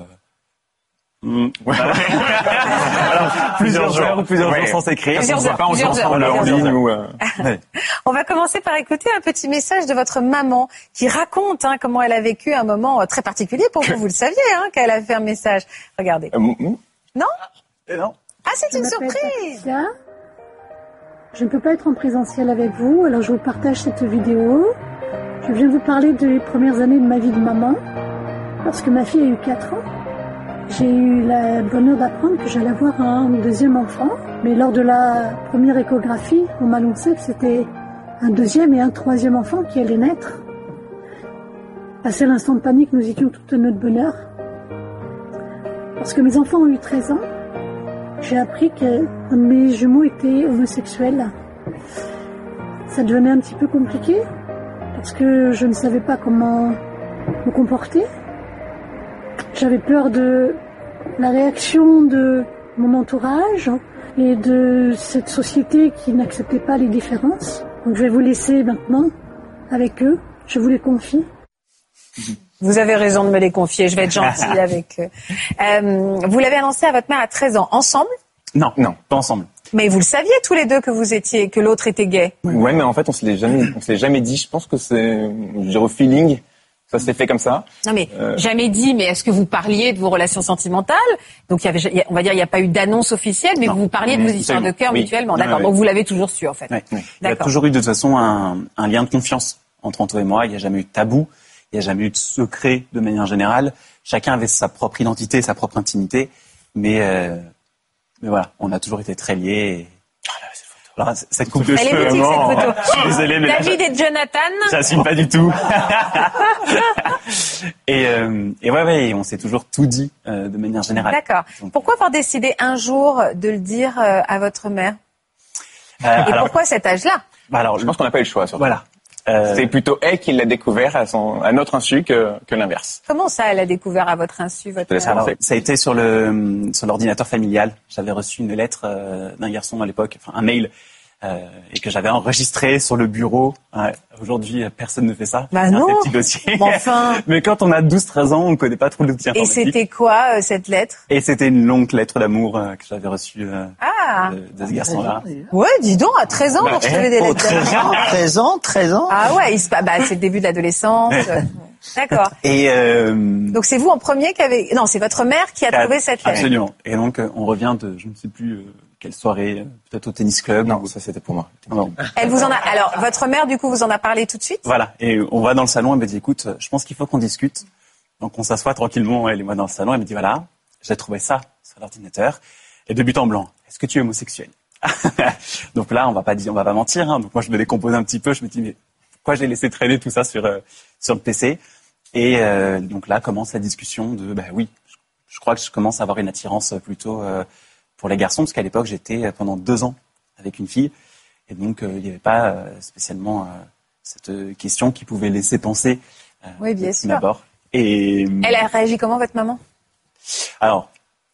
plusieurs jours sans s'écrire. On se ensemble en ligne ou. On va commencer par écouter un petit message de votre maman qui raconte comment elle a vécu un moment très particulier pour vous. Vous le saviez qu'elle a fait un message. Regardez. Non. Non. Ah, c'est une surprise. Patricia. Je ne peux pas être en présentiel avec vous, alors je vous partage cette vidéo. Je viens vous parler des premières années de ma vie de maman. Lorsque ma fille a eu 4 ans, j'ai eu le bonheur d'apprendre que j'allais avoir un deuxième enfant. Mais lors de la première échographie, on m'a annoncé que c'était un deuxième et un troisième enfant qui allait naître. Passé l'instant de panique, nous étions toutes à notre bonheur. Lorsque mes enfants ont eu 13 ans, j'ai appris qu'un de mes jumeaux était homosexuel. Ça devenait un petit peu compliqué parce que je ne savais pas comment me comporter. J'avais peur de la réaction de mon entourage et de cette société qui n'acceptait pas les différences. Donc je vais vous laisser maintenant avec eux. Je vous les confie. Vous avez raison de me les confier, je vais être gentille avec eux. Vous l'avez annoncé à votre mère à 13 ans, ensemble? Non, pas ensemble. Mais vous le saviez tous les deux que l'autre était gay? Ouais, mais en fait, on se l'est jamais dit. Je pense que c'est, au feeling, ça s'est fait comme ça. Non mais, jamais dit, mais est-ce que vous parliez de vos relations sentimentales? Donc on va dire, il n'y a pas eu d'annonce officielle, mais vous parliez de vos histoires de cœur mutuellement. D'accord, donc vous l'avez toujours su en fait. Il y a toujours eu de toute façon un lien de confiance entre Anto et moi, il n'y a jamais eu de tabou. Il n'y a jamais eu de secret de manière générale. Chacun avait sa propre identité, sa propre intimité. Mais voilà, on a toujours été très liés. Alors, cette coupe de cheveux, elle est mythique, cette photo. Je suis désolé, mais David et Jonathan. J'assume pas du tout. et ouais, on s'est toujours tout dit de manière générale. D'accord. Pourquoi avoir décidé un jour de le dire à votre mère et pourquoi cet âge-là? Je pense qu'on n'a pas eu le choix. Surtout. Voilà. C'est plutôt elle qui l'a découvert à notre insu que l'inverse. Comment ça, elle a découvert à votre insu votre mère? Alors, ça a été sur l'ordinateur familial. J'avais reçu une lettre d'un garçon à l'époque, enfin un mail, et que j'avais enregistré sur le bureau. Aujourd'hui, personne ne fait ça. Bah non. C'est un petit dossier. Mais enfin. Mais quand on a 12-13 ans, on ne connaît pas trop l'outil informatique. Et c'était quoi cette lettre? Et c'était une longue lettre d'amour que j'avais reçue de ce garçon-là. Ouais, dis donc, à 13 ans, vous recevez des lettres d'amour. 13 ans. Ah ouais, c'est le début de l'adolescence. D'accord. Et donc c'est vous en premier qui avez... Non, c'est votre mère qui a trouvé cette lettre. Absolument. Et donc on revient de, je ne sais plus quelle soirée, peut-être au tennis club. Non, ça c'était pour moi. Non. Elle vous en a... Alors, votre mère, du coup, vous en a parlé tout de suite? Voilà. Et on va dans le salon, elle me dit, écoute, je pense qu'il faut qu'on discute. Donc on s'assoit tranquillement, elle et moi dans le salon, elle me dit, voilà, j'ai trouvé ça sur l'ordinateur. Et de but en blanc, est-ce que tu es homosexuel? Donc là, on va pas mentir. Hein. Donc moi, je me décompose un petit peu. Je me dis, mais pourquoi j'ai laissé traîner tout ça sur le PC? Et donc là commence la discussion de, oui, je crois que je commence à avoir une attirance plutôt pour les garçons, parce qu'à l'époque, j'étais pendant 2 ans avec une fille. Et donc, il n'y avait pas spécialement cette question qui pouvait laisser penser oui, bien sûr. d'abord. Et elle a réagi comment, votre maman? Alors,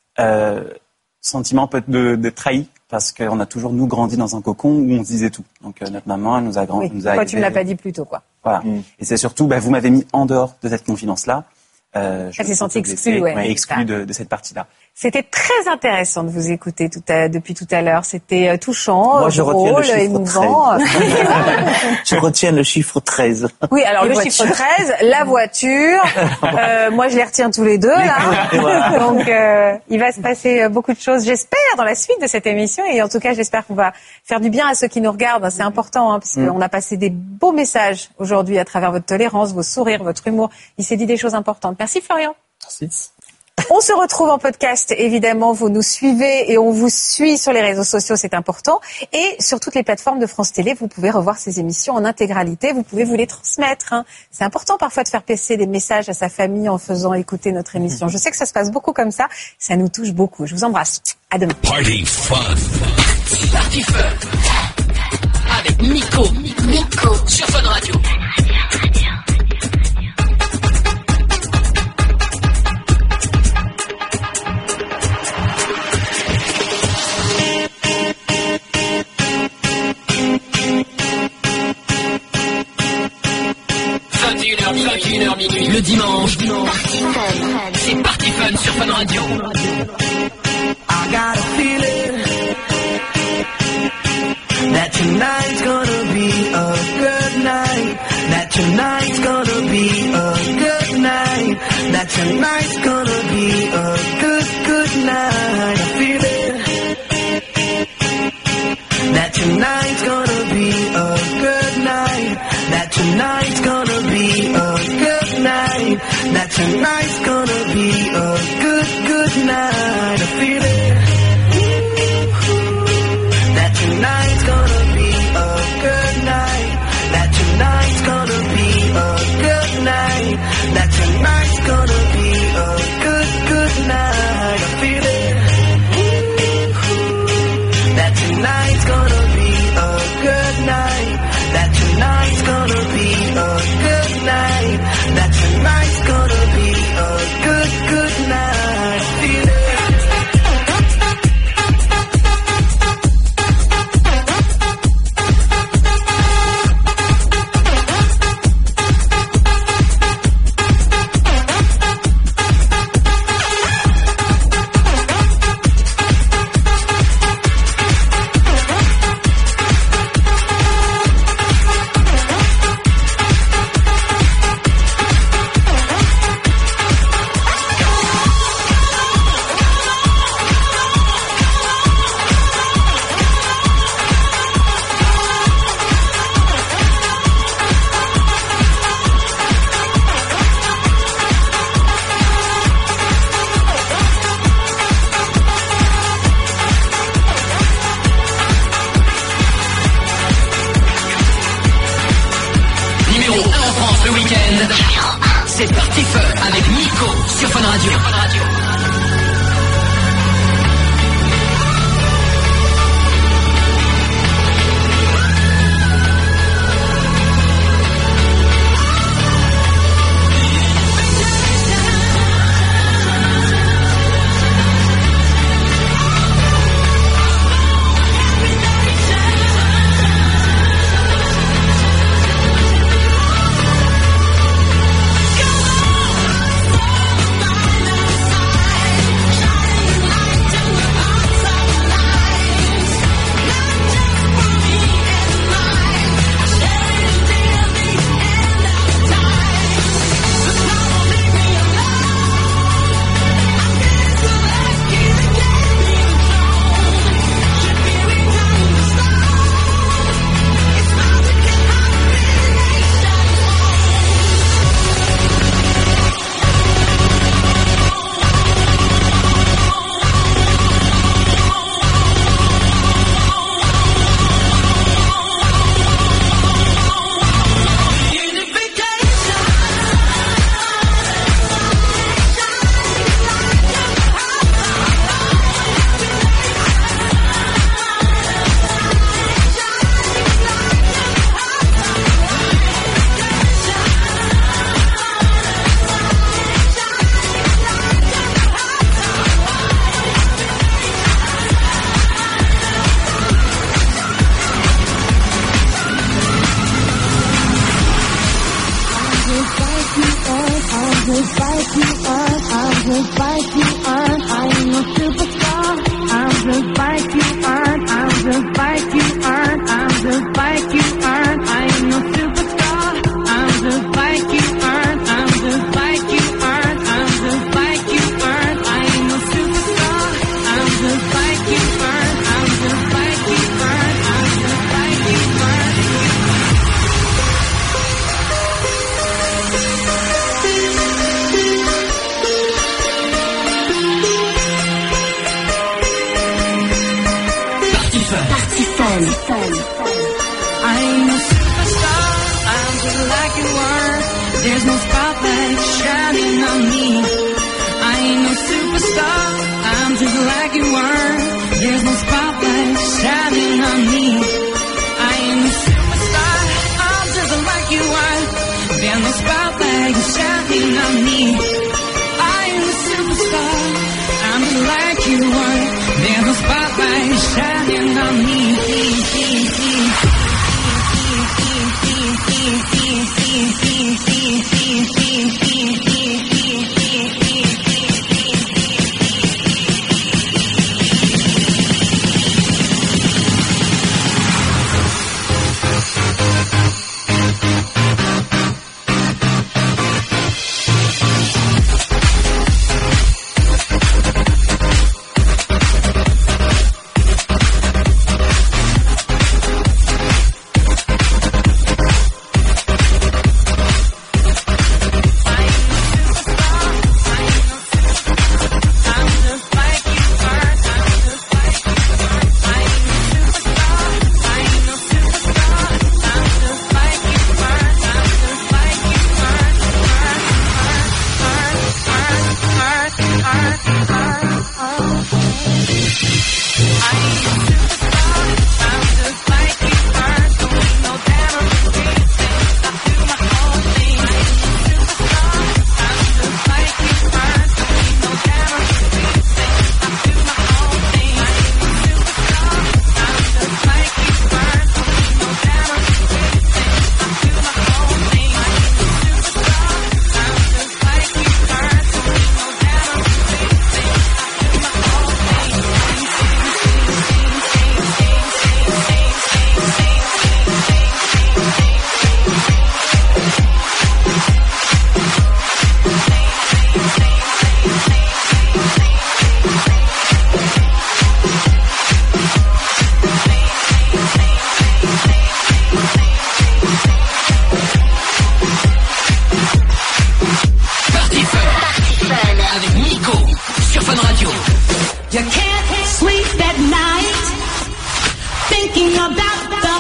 sentiment peut-être de trahi, parce qu'on a toujours, nous, grandi dans un cocon où on se disait tout. Donc, notre maman, elle nous a grandi. Oui. Pourquoi tu ne me l'as pas dit plus tôt, quoi? Voilà. Et c'est surtout, vous m'avez mis en dehors de cette confidence-là. Elle s'est sentie exclue, exclue de cette partie-là. C'était très intéressant de vous écouter depuis tout à l'heure. C'était touchant, moi, drôle, émouvant. Je retiens le chiffre 13. Oui, alors le chiffre 13, la voiture. Moi, je les retiens tous les deux, là. Voilà. Donc, il va se passer beaucoup de choses, j'espère, dans la suite de cette émission. Et en tout cas, j'espère qu'on va faire du bien à ceux qui nous regardent. C'est important, parce qu'on a passé des beaux messages aujourd'hui à travers votre tolérance, vos sourires, votre humour. Il s'est dit des choses importantes. Merci, Florian. Merci. On se retrouve en podcast, évidemment, vous nous suivez et on vous suit sur les réseaux sociaux, c'est important. Et sur toutes les plateformes de France Télé, vous pouvez revoir ces émissions en intégralité, vous pouvez vous les transmettre. Hein. C'est important parfois de faire passer des messages à sa famille en faisant écouter notre émission. Je sais que ça se passe beaucoup comme ça nous touche beaucoup. Je vous embrasse. À demain. Party fun. Party fun. Avec Nico sur Fun Radio. Minuit, le dimanche, c'est Party Fun sur Fun Radio. I got a feeling that tonight's gonna be a good night. That tonight's gonna be a good night. That tonight's gonna be a good night. I feel it. That tonight's gonna be a good night. That tonight's gonna be a good night. That tonight's gonna be a good night. I feel it. That tonight's gonna be a good night. That tonight's gonna be a good night. That tonight's gonna be a good night. I feel it. That tonight's gonna be a good night. That tonight's gonna be a good night. That tonight's gonna be a good night. I feel it. C'est Party Fun avec Nico sur Fun Radio.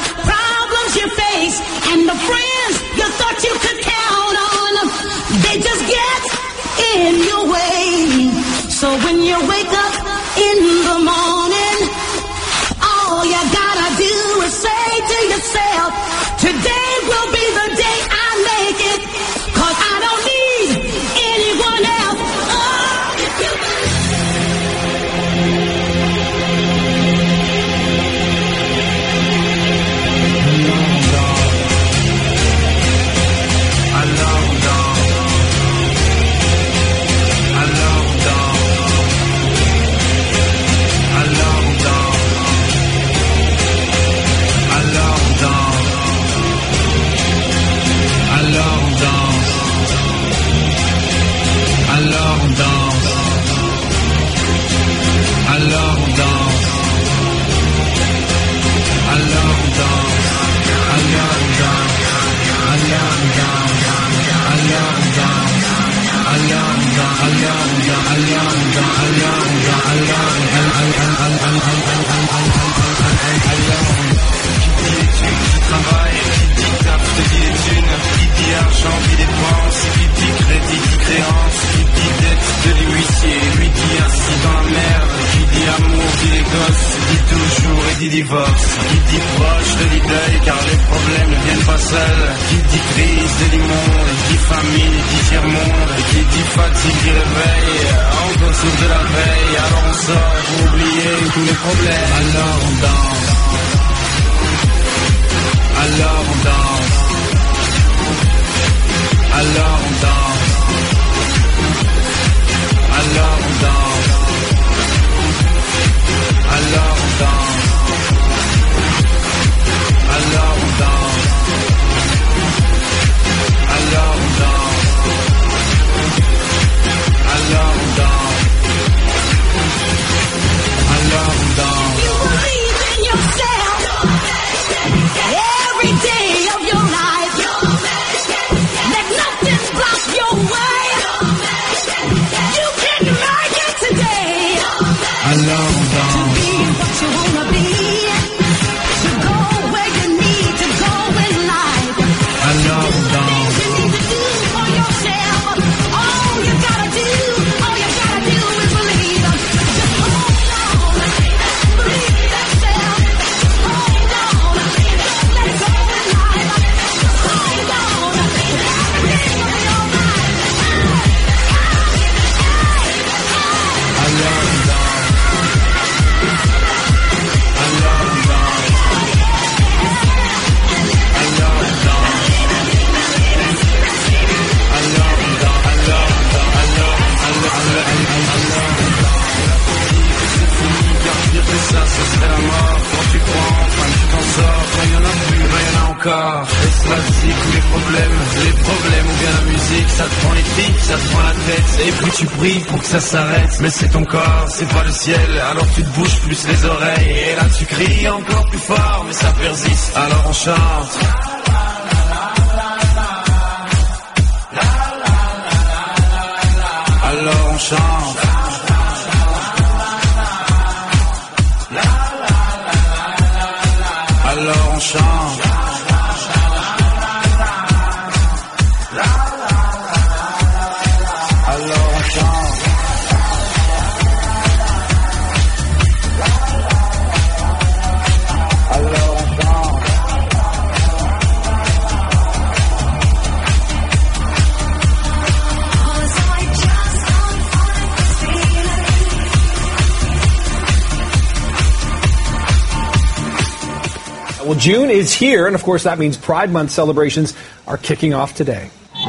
And the friends you thought you could count on, they just when you wake up in the morning, all you gotta do is say to yourself, today will be the day I make it, 'cause I don't need anyone else. Oh, if you divorce, qui dit proche te dit deuil car les problèmes ne viennent pas seuls, qui dit crise te dit monde, qui famine dit tiers-monde, qui dit fatigue dit réveil, encore sourd de la veille, alors on sort pour oublier tous les problèmes, alors on danse, alors on danse, alors on danse, alors on danse, alors on danse. Alors on danse, alors on danse, alors on danse, alors on danse. You believe in yourself every day of your life. Let nothing block your way. You can make it today. Alors on danse. To be what you wanna be. Et cela dit tous les problèmes ou bien la musique, ça te prend les tripes, ça te prend la tête, et plus tu pries pour que ça s'arrête, mais c'est ton corps, c'est pas le ciel, alors tu te bouges plus les oreilles, et là tu cries encore plus fort, mais ça persiste, alors on chante. Alors on chante. Alors on chante. Well, June is here, and of course that means Pride Month celebrations are kicking off today.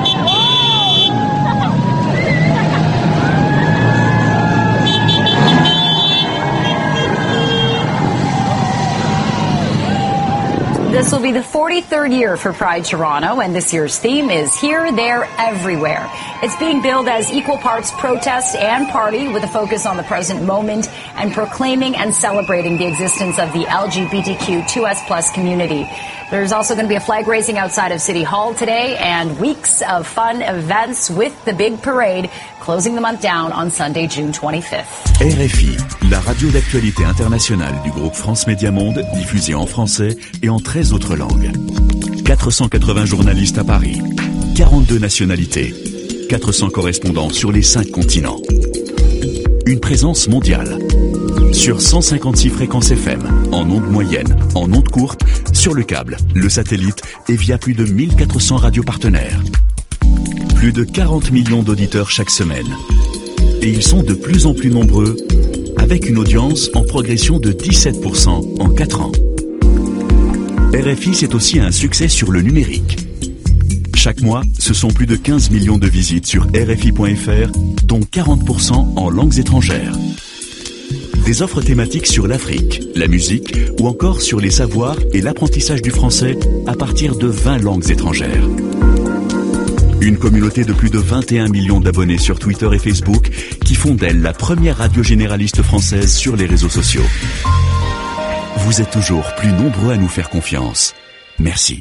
This will be the 43rd year for Pride Toronto, and this year's theme is Here, There, Everywhere. It's being billed as equal parts protest and party, with a focus on the present moment and proclaiming and celebrating the existence of the LGBTQ2S+ community. There's also going to be a flag raising outside of City Hall today and weeks of fun events with the big parade closing the month down on Sunday, June 25th. RFI, la radio d'actualité internationale du groupe France Média Monde, diffusée en français et en 13 autres langues. 480 journalistes à Paris, 42 nationalités, 400 correspondants sur les 5 continents. une présence mondiale. Sur 156 fréquences FM, en ondes moyennes, en ondes courtes, sur le câble, le satellite et via plus de 1400 radios partenaires. Plus de 40 millions d'auditeurs chaque semaine. Et ils sont de plus en plus nombreux, avec une audience en progression de 17% en 4 ans. RFI, c'est aussi un succès sur le numérique. Chaque mois, ce sont plus de 15 millions de visites sur RFI.fr, dont 40% en langues étrangères. Des offres thématiques sur l'Afrique, la musique ou encore sur les savoirs et l'apprentissage du français à partir de 20 langues étrangères. Une communauté de plus de 21 millions d'abonnés sur Twitter et Facebook qui font d'elle la première radio généraliste française sur les réseaux sociaux. Vous êtes toujours plus nombreux à nous faire confiance. Merci.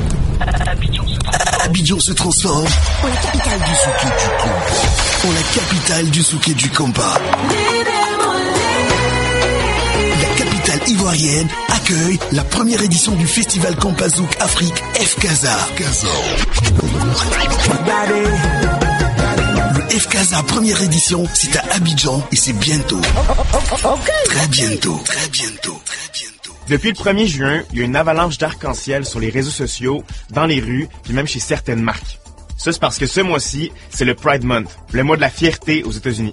Abidjan se transforme en la capitale du souk et du compas. En la capitale du souk et du compas. La capitale ivoirienne accueille la première édition du festival Compazouk Afrique FCASA. Le FCASA première édition, c'est à Abidjan et c'est bientôt. Très bientôt. Très bientôt. Depuis le 1er juin, il y a une avalanche d'arc-en-ciel sur les réseaux sociaux, dans les rues, puis même chez certaines marques. Ça, c'est parce que ce mois-ci, c'est le Pride Month, le mois de la fierté aux États-Unis.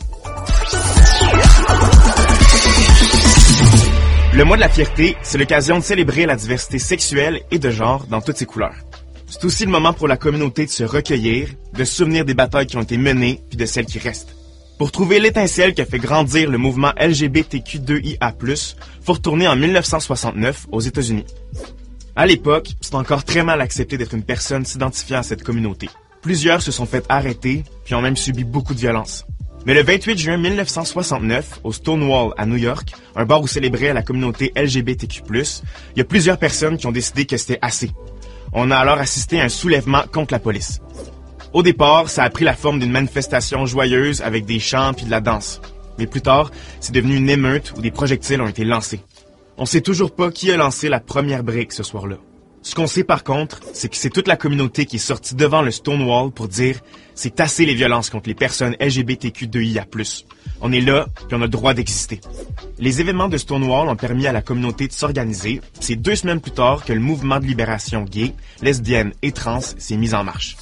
Le mois de la fierté, c'est l'occasion de célébrer la diversité sexuelle et de genre dans toutes ses couleurs. C'est aussi le moment pour la communauté de se recueillir, de se souvenir des batailles qui ont été menées, puis de celles qui restent. Pour trouver l'étincelle qui a fait grandir le mouvement LGBTQ2IA+, faut retourner en 1969 aux États-Unis. À l'époque, c'est encore très mal accepté d'être une personne s'identifiant à cette communauté. Plusieurs se sont fait arrêter, puis ont même subi beaucoup de violence. Mais le 28 juin 1969, au Stonewall à New York, un bar où célébrait la communauté LGBTQ+, il y a plusieurs personnes qui ont décidé que c'était assez. On a alors assisté à un soulèvement contre la police. Au départ, ça a pris la forme d'une manifestation joyeuse avec des chants puis de la danse. Mais plus tard, c'est devenu une émeute où des projectiles ont été lancés. On sait toujours pas qui a lancé la première brique ce soir-là. Ce qu'on sait par contre, c'est que c'est toute la communauté qui est sortie devant le Stonewall pour dire « c'est assez les violences contre les personnes LGBTQ2IA+. On est là, puis on a le droit d'exister. » Les événements de Stonewall ont permis à la communauté de s'organiser. C'est 2 semaines plus tard que le mouvement de libération gay, lesbienne et trans s'est mis en marche.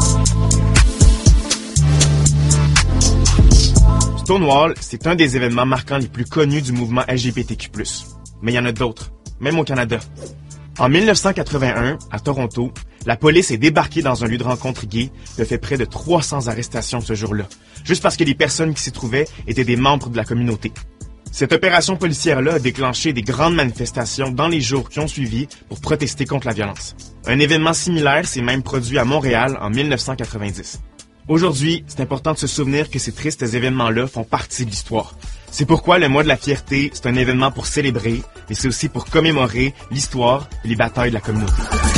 Stonewall, c'est un des événements marquants les plus connus du mouvement LGBTQ+. Mais il y en a d'autres, même au Canada. En 1981, à Toronto, la police est débarquée dans un lieu de rencontre gay et a fait près de 300 arrestations ce jour-là, juste parce que les personnes qui s'y trouvaient étaient des membres de la communauté. Cette opération policière-là a déclenché des grandes manifestations dans les jours qui ont suivi pour protester contre la violence. Un événement similaire s'est même produit à Montréal en 1990. Aujourd'hui, c'est important de se souvenir que ces tristes événements-là font partie de l'histoire. C'est pourquoi le mois de la fierté, c'est un événement pour célébrer, mais c'est aussi pour commémorer l'histoire et les batailles de la communauté.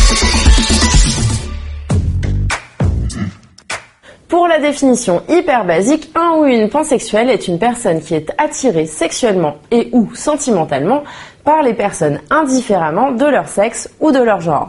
Pour la définition hyper basique, un ou une pansexuel est une personne qui est attirée sexuellement et ou sentimentalement par les personnes indifféremment de leur sexe ou de leur genre.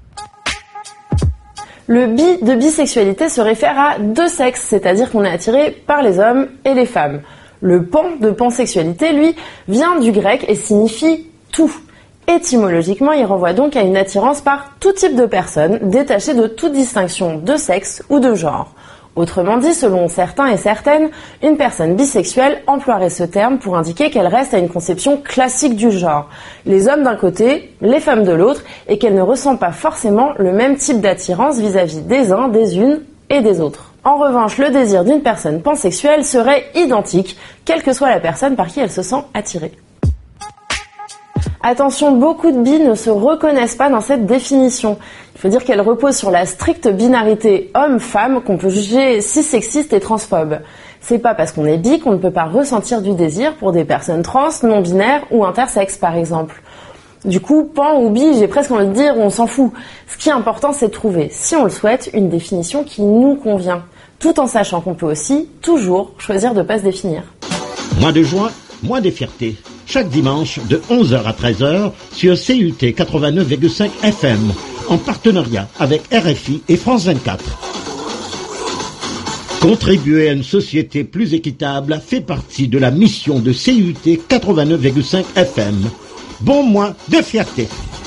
Le bi de bisexualité se réfère à 2 sexes, c'est-à-dire qu'on est attiré par les hommes et les femmes. Le pan de pansexualité, lui, vient du grec et signifie tout. Étymologiquement, il renvoie donc à une attirance par tout type de personnes, détachée de toute distinction de sexe ou de genre. Autrement dit, selon certains et certaines, une personne bisexuelle emploierait ce terme pour indiquer qu'elle reste à une conception classique du genre. Les hommes d'un côté, les femmes de l'autre, et qu'elle ne ressent pas forcément le même type d'attirance vis-à-vis des uns, des unes et des autres. En revanche, le désir d'une personne pansexuelle serait identique, quelle que soit la personne par qui elle se sent attirée. Attention, beaucoup de bi ne se reconnaissent pas dans cette définition. Il faut dire qu'elle repose sur la stricte binarité homme-femme qu'on peut juger si sexiste et transphobe. C'est pas parce qu'on est bi qu'on ne peut pas ressentir du désir pour des personnes trans, non-binaires ou intersexes par exemple. Du coup, pan ou bi, j'ai presque envie de dire, on s'en fout. Ce qui est important, c'est de trouver, si on le souhaite, une définition qui nous convient, tout en sachant qu'on peut aussi, toujours, choisir de ne pas se définir. Mois de juin, mois des fiertés. Chaque dimanche, de 11h à 13h, sur CUT 89,5 FM, en partenariat avec RFI et France 24. Contribuer à une société plus équitable fait partie de la mission de CUT 89,5 FM. Bon mois de fierté.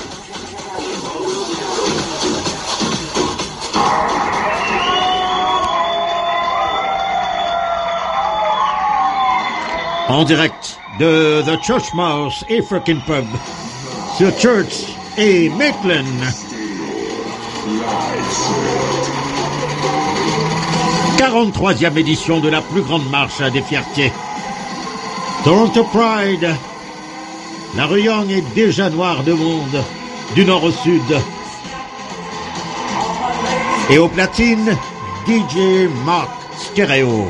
En direct de The Church Mouse African Pub sur Church et Maitland. 43e édition de la plus grande marche des fiertés. Toronto Pride. La rue Yonge est déjà noire de monde, du nord au sud. Et au platine, DJ Mark Stereo.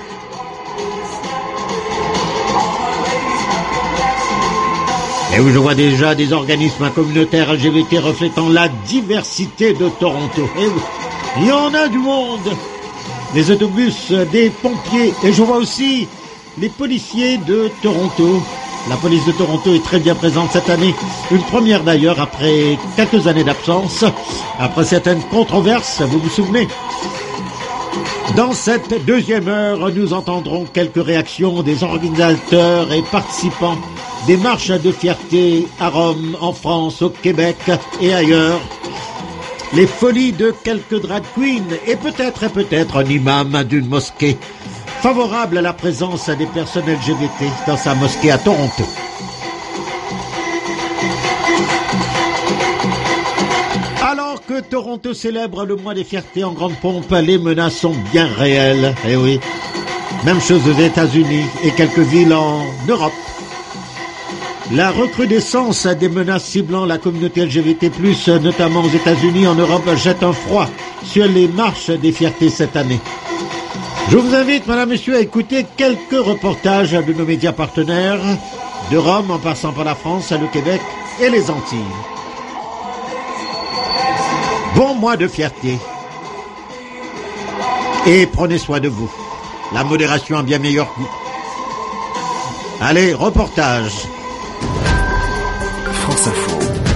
Et où je vois déjà des organismes communautaires LGBT reflétant la diversité de Toronto. Et oui, il y en a du monde. Des autobus, des pompiers, et je vois aussi les policiers de Toronto. La police de Toronto est très bien présente cette année. Une première d'ailleurs après quelques années d'absence, après certaines controverses, vous vous souvenez. Dans cette deuxième heure, nous entendrons quelques réactions des organisateurs et participants des marches de fierté à Rome, en France, au Québec et ailleurs. Les folies de quelques drag queens et peut-être un imam d'une mosquée favorable à la présence des personnes LGBT dans sa mosquée à Toronto. Alors que Toronto célèbre le mois des fiertés en grande pompe, les menaces sont bien réelles. Eh oui, même chose aux États-Unis et quelques villes en Europe. La recrudescence des menaces ciblant la communauté LGBT+, notamment aux États-Unis, en Europe, jette un froid sur les marches des fiertés cette année. Je vous invite, madame, monsieur, à écouter quelques reportages de nos médias partenaires, de Rome en passant par la France, le Québec et les Antilles. Bon mois de fierté. Et prenez soin de vous. La modération a bien meilleur goût. Allez, reportage. France Info.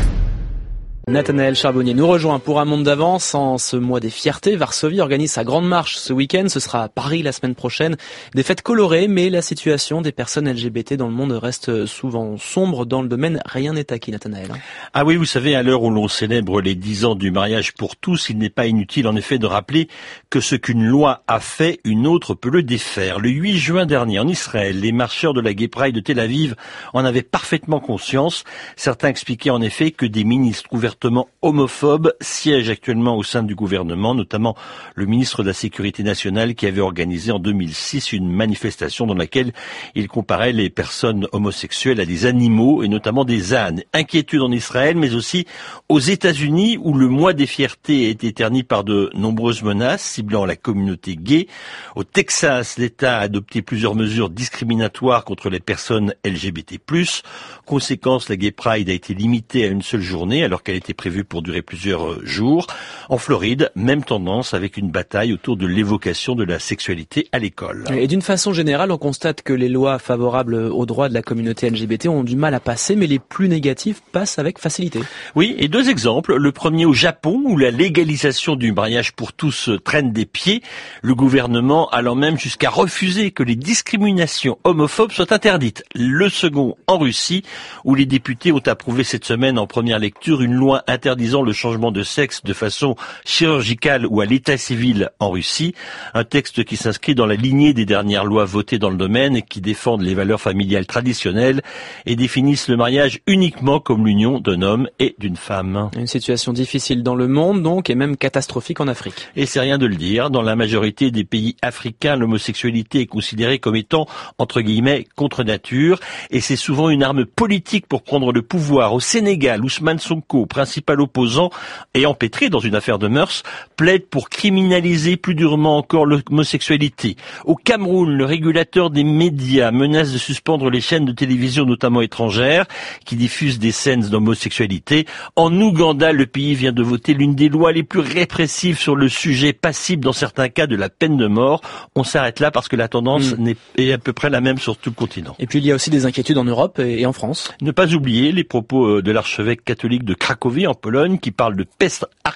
Nathanaël Charbonnier nous rejoint pour un monde d'avance. En ce mois des fiertés, Varsovie organise sa grande marche ce week-end. Ce sera à Paris la semaine prochaine. Des fêtes colorées, mais la situation des personnes LGBT dans le monde reste souvent sombre. Dans le domaine, rien n'est acquis, Nathanaël. Ah oui, vous savez, à l'heure où l'on célèbre les 10 ans du mariage pour tous, il n'est pas inutile en effet de rappeler que ce qu'une loi a fait, une autre peut le défaire. Le 8 juin dernier, en Israël, les marcheurs de la Gay Pride de Tel Aviv en avaient parfaitement conscience. Certains expliquaient en effet que des ministres ouvertement homophobes siègent actuellement au sein du gouvernement, notamment le ministre de la Sécurité nationale qui avait organisé en 2006 une manifestation dans laquelle il comparait les personnes homosexuelles à des animaux et notamment des ânes. Inquiétude en Israël, mais aussi aux États-Unis où le mois des fiertés est éterni par de nombreuses menaces ciblant la communauté gay. Au Texas, l'État a adopté plusieurs mesures discriminatoires contre les personnes LGBT+. Conséquence, la Gay Pride a été limitée à une seule journée alors qu'elle était prévue pour durer plusieurs jours. En Floride, même tendance avec une bataille autour de l'évocation de la sexualité à l'école. Et d'une façon générale, on constate que les lois favorables aux droits de la communauté LGBT ont du mal à passer, mais les plus négatives passent avec facilité. Oui, et deux exemples. Le premier au Japon, où la légalisation du mariage pour tous traîne des pieds, le gouvernement allant même jusqu'à refuser que les discriminations homophobes soient interdites. Le second en Russie, où les députés ont approuvé cette semaine en première lecture une loi interdisant le changement de sexe de façon chirurgicale ou à l'état civil en Russie. Un texte qui s'inscrit dans la lignée des dernières lois votées dans le domaine et qui défendent les valeurs familiales traditionnelles et définissent le mariage uniquement comme l'union d'un homme et d'une femme. Une situation difficile dans le monde donc et même catastrophique en Afrique. Et c'est rien de le dire, dans la majorité des pays africains, l'homosexualité est considérée comme étant, entre guillemets, contre nature et c'est souvent une arme politique pour prendre le pouvoir. Au Sénégal, Ousmane Sonko, principal opposant et empêtré dans une affaire de mœurs, plaide pour criminaliser plus durement encore l'homosexualité. Au Cameroun, le régulateur des médias menace de suspendre les chaînes de télévision, notamment étrangères, qui diffusent des scènes d'homosexualité. En Ouganda, le pays vient de voter l'une des lois les plus répressives sur le sujet, passible dans certains cas de la peine de mort. On s'arrête là parce que la tendance est à peu près la même sur tout le continent. Et puis il y a aussi des inquiétudes en Europe et en France. Ne pas oublier les propos de l'archevêque catholique de Cracovie en Pologne qui parle de peste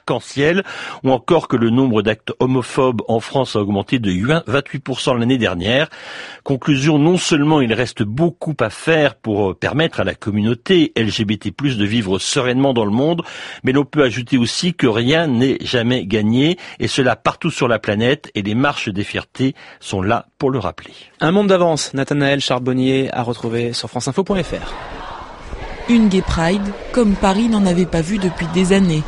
arc-en-ciel, ou encore que le nombre d'actes homophobes en France a augmenté de 28% l'année dernière. Conclusion, non seulement il reste beaucoup à faire pour permettre à la communauté LGBT+ de vivre sereinement dans le monde, mais l'on peut ajouter aussi que rien n'est jamais gagné, et cela partout sur la planète, et les marches des fiertés sont là pour le rappeler. Un monde d'avance, Nathanaël Charbonnier à retrouver sur franceinfo.fr. Une Gay Pride, comme Paris n'en avait pas vu depuis des années.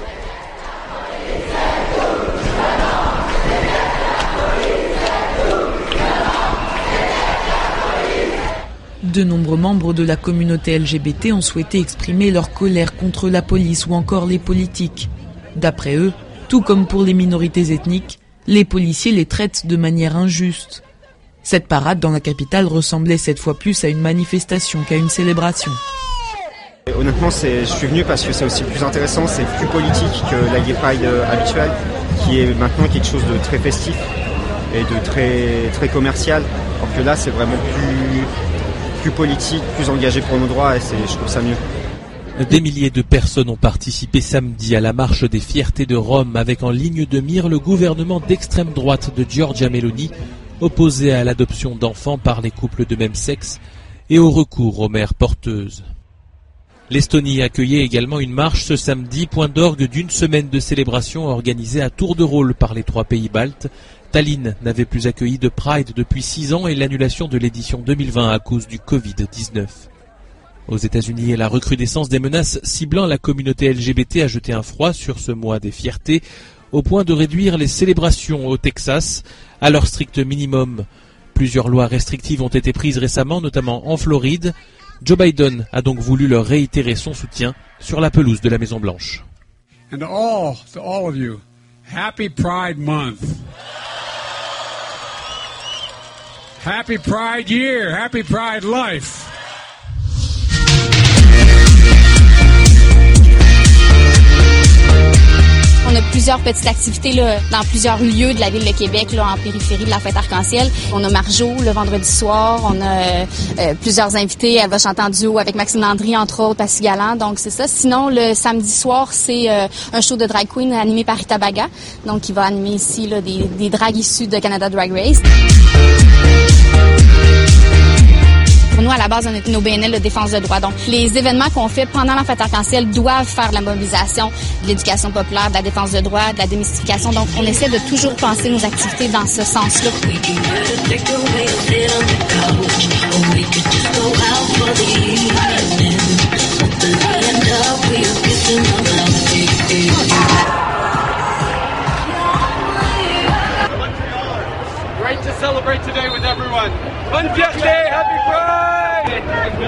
De nombreux membres de la communauté LGBT ont souhaité exprimer leur colère contre la police ou encore les politiques. D'après eux, tout comme pour les minorités ethniques, les policiers les traitent de manière injuste. Cette parade dans la capitale ressemblait cette fois plus à une manifestation qu'à une célébration. Honnêtement, je suis venu parce que c'est aussi plus intéressant, c'est plus politique que la Gay Pride habituelle, qui est maintenant quelque chose de très festif et de très, très commercial. Alors que là, c'est vraiment plus politique, plus engagé pour nos droits, et je trouve ça mieux. Des milliers de personnes ont participé samedi à la marche des fiertés de Rome, avec en ligne de mire le gouvernement d'extrême droite de Giorgia Meloni, opposé à l'adoption d'enfants par les couples de même sexe et au recours aux mères porteuses. L'Estonie accueillait également une marche ce samedi, point d'orgue d'une semaine de célébration organisée à tour de rôle par les 3 pays baltes. Tallinn n'avait plus accueilli de Pride depuis 6 ans et l'annulation de l'édition 2020 à cause du Covid-19. Aux États-Unis, la recrudescence des menaces ciblant la communauté LGBT a jeté un froid sur ce mois des fiertés, au point de réduire les célébrations au Texas à leur strict minimum. Plusieurs lois restrictives ont été prises récemment, notamment en Floride. Joe Biden a donc voulu leur réitérer son soutien sur la pelouse de la Maison-Blanche. And to all of you, Happy Pride Month. Happy Pride Year, Happy Pride Life. On a plusieurs petites activités là, dans plusieurs lieux de la ville de Québec, là, en périphérie de la fête arc-en-ciel. On a Marjo le vendredi soir, on a plusieurs invités. Elle va chanter en duo avec Maxime Landry, entre autres, Passy Galland. Donc c'est ça. Sinon, le samedi soir, c'est un show de drag queen animé par Rita Baga. Donc il va animer ici là, des drags issus de Canada Drag Race. Pour nous, à la base, on est une OBNL de défense de droits. Donc, les événements qu'on fait pendant la fête arc-en-ciel doivent faire de la mobilisation, de l'éducation populaire, de la défense de droits, de la démystification. Donc, on essaie de toujours penser nos activités dans ce sens-là. Great to celebrate today with everyone. Bonne fierté, happy Pride!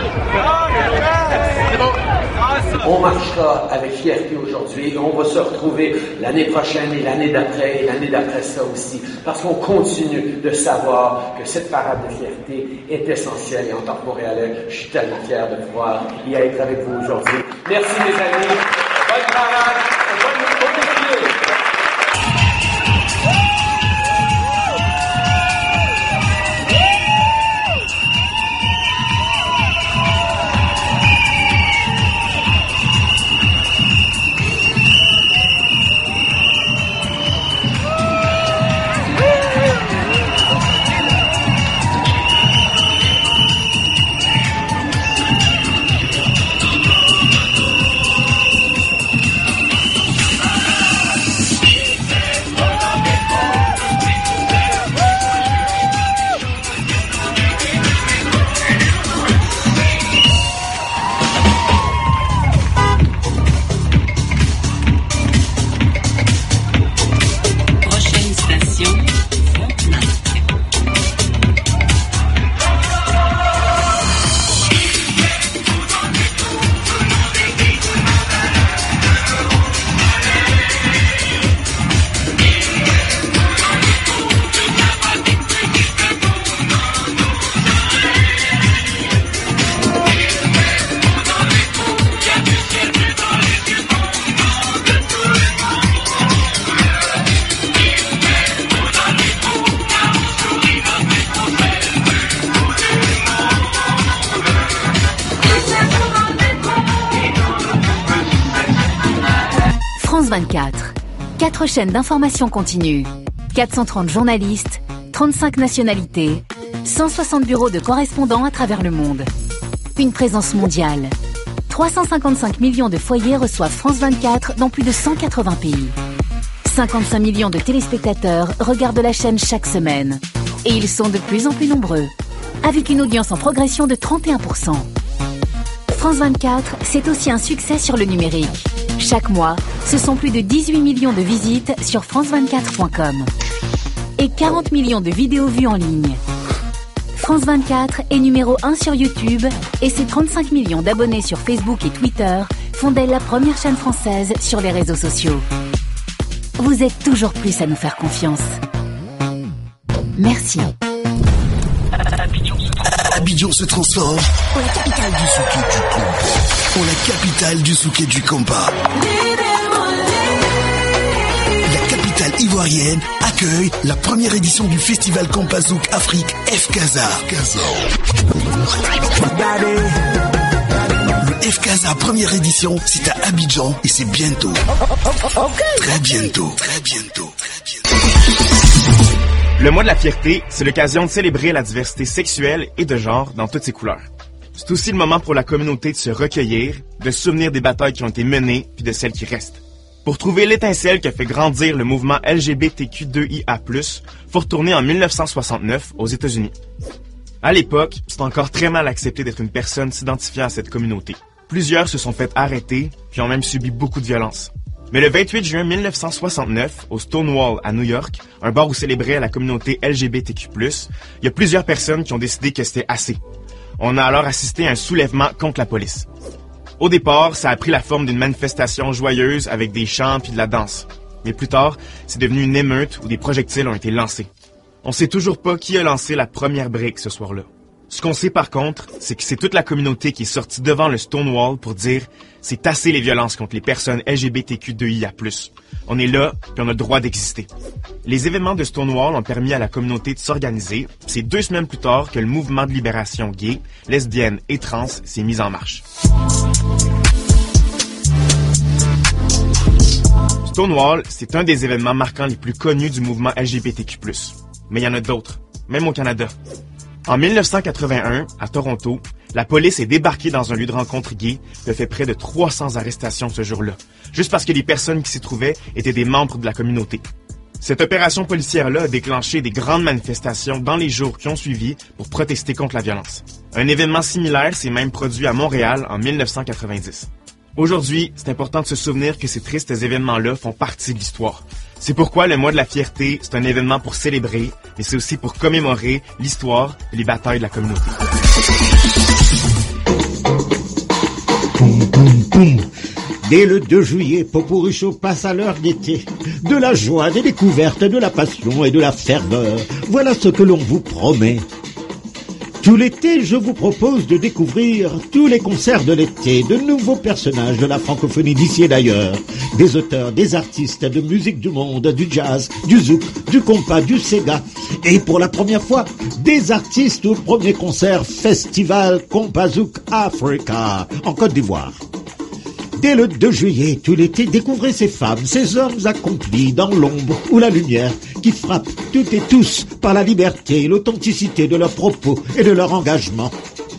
On marchera avec fierté aujourd'hui et on va se retrouver l'année prochaine et l'année d'après et l'année d'après ça aussi, parce qu'on continue de savoir que cette parade de fierté est essentielle. Et en tant que Montréalais, je suis tellement fier de pouvoir y être avec vous aujourd'hui. Merci mes amis, bonne parade, bonne fierté. France 24, 4 chaînes d'information continue, 430 journalistes, 35 nationalités, 160 bureaux de correspondants à travers le monde. Une présence mondiale. 355 millions de foyers reçoivent France 24 dans plus de 180 pays. 55 millions de téléspectateurs regardent la chaîne chaque semaine. Et ils sont de plus en plus nombreux, avec une audience en progression de 31%. France 24, c'est aussi un succès sur le numérique. Chaque mois, ce sont plus de 18 millions de visites sur france24.com. Et 40 millions de vidéos vues en ligne. France 24 est numéro 1 sur YouTube et ses 35 millions d'abonnés sur Facebook et Twitter font d'elle la première chaîne française sur les réseaux sociaux. Vous êtes toujours plus à nous faire confiance. Merci. Abidjan se transforme en la capitale du souké du compas. En la capitale du souké du compas. La capitale ivoirienne accueille la première édition du festival Compazouk Afrique FCASA. Le FCASA première édition, c'est à Abidjan et c'est bientôt. Très bientôt. Le mois de la fierté, c'est l'occasion de célébrer la diversité sexuelle et de genre dans toutes ses couleurs. C'est aussi le moment pour la communauté de se recueillir, de se souvenir des batailles qui ont été menées puis de celles qui restent. Pour trouver l'étincelle qui a fait grandir le mouvement LGBTQ2IA+, faut retourner en 1969 aux États-Unis. À l'époque, c'est encore très mal accepté d'être une personne s'identifiant à cette communauté. Plusieurs se sont fait arrêter puis ont même subi beaucoup de violences. Mais le 28 juin 1969, au Stonewall à New York, un bar où célébrait la communauté LGBTQ+, il y a plusieurs personnes qui ont décidé que c'était assez. On a alors assisté à un soulèvement contre la police. Au départ, ça a pris la forme d'une manifestation joyeuse avec des chants puis de la danse. Mais plus tard, c'est devenu une émeute où des projectiles ont été lancés. On sait toujours pas qui a lancé la première brique ce soir-là. Ce qu'on sait par contre, c'est que c'est toute la communauté qui est sortie devant le Stonewall pour dire « c'est assez les violences contre les personnes LGBTQ2IA+. On est là, puis on a le droit d'exister. » Les événements de Stonewall ont permis à la communauté de s'organiser. C'est 2 semaines plus tard que le mouvement de libération gay, lesbienne et trans s'est mis en marche. Stonewall, c'est un des événements marquants les plus connus du mouvement LGBTQ+. Mais il y en a d'autres, même au Canada. En 1981, à Toronto, la police est débarquée dans un lieu de rencontre gay et a fait près de 300 arrestations ce jour-là, juste parce que les personnes qui s'y trouvaient étaient des membres de la communauté. Cette opération policière-là a déclenché des grandes manifestations dans les jours qui ont suivi pour protester contre la violence. Un événement similaire s'est même produit à Montréal en 1990. Aujourd'hui, c'est important de se souvenir que ces tristes événements-là font partie de l'histoire. C'est pourquoi le mois de la fierté, c'est un événement pour célébrer, mais c'est aussi pour commémorer l'histoire et les batailles de la communauté. Poum, poum, poum. Dès le 2 juillet, Poporicho passe à l'heure d'été. De la joie, des découvertes, de la passion et de la ferveur. Voilà ce que l'on vous promet. Tout l'été, je vous propose de découvrir tous les concerts de l'été, de nouveaux personnages de la francophonie d'ici et d'ailleurs, des auteurs, des artistes de musique du monde, du jazz, du zouk, du compas, du sega, et pour la première fois, des artistes au premier concert Festival Compazouk Africa en Côte d'Ivoire. Dès le 2 juillet, tout l'été, découvrez ces femmes, ces hommes accomplis dans l'ombre ou la lumière, qui frappent toutes et tous par la liberté et l'authenticité de leurs propos et de leur engagement.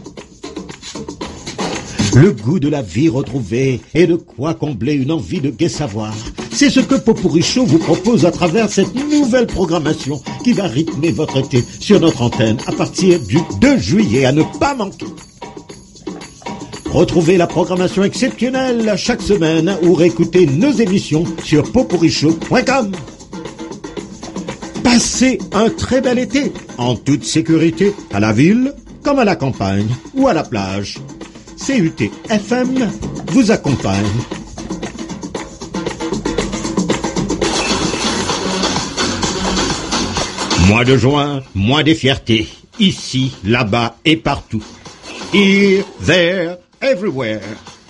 Le goût de la vie retrouvée et de quoi combler une envie de gai savoir. C'est ce que Poporicho vous propose à travers cette nouvelle programmation qui va rythmer votre été sur notre antenne à partir du 2 juillet à ne pas manquer. Retrouvez la programmation exceptionnelle chaque semaine ou réécoutez nos émissions sur poporicho.com. Passez un très bel été, en toute sécurité, à la ville comme à la campagne ou à la plage. CUT FM vous accompagne. Mois de juin, mois des fiertés, ici, là-bas et partout. Here, there, everywhere.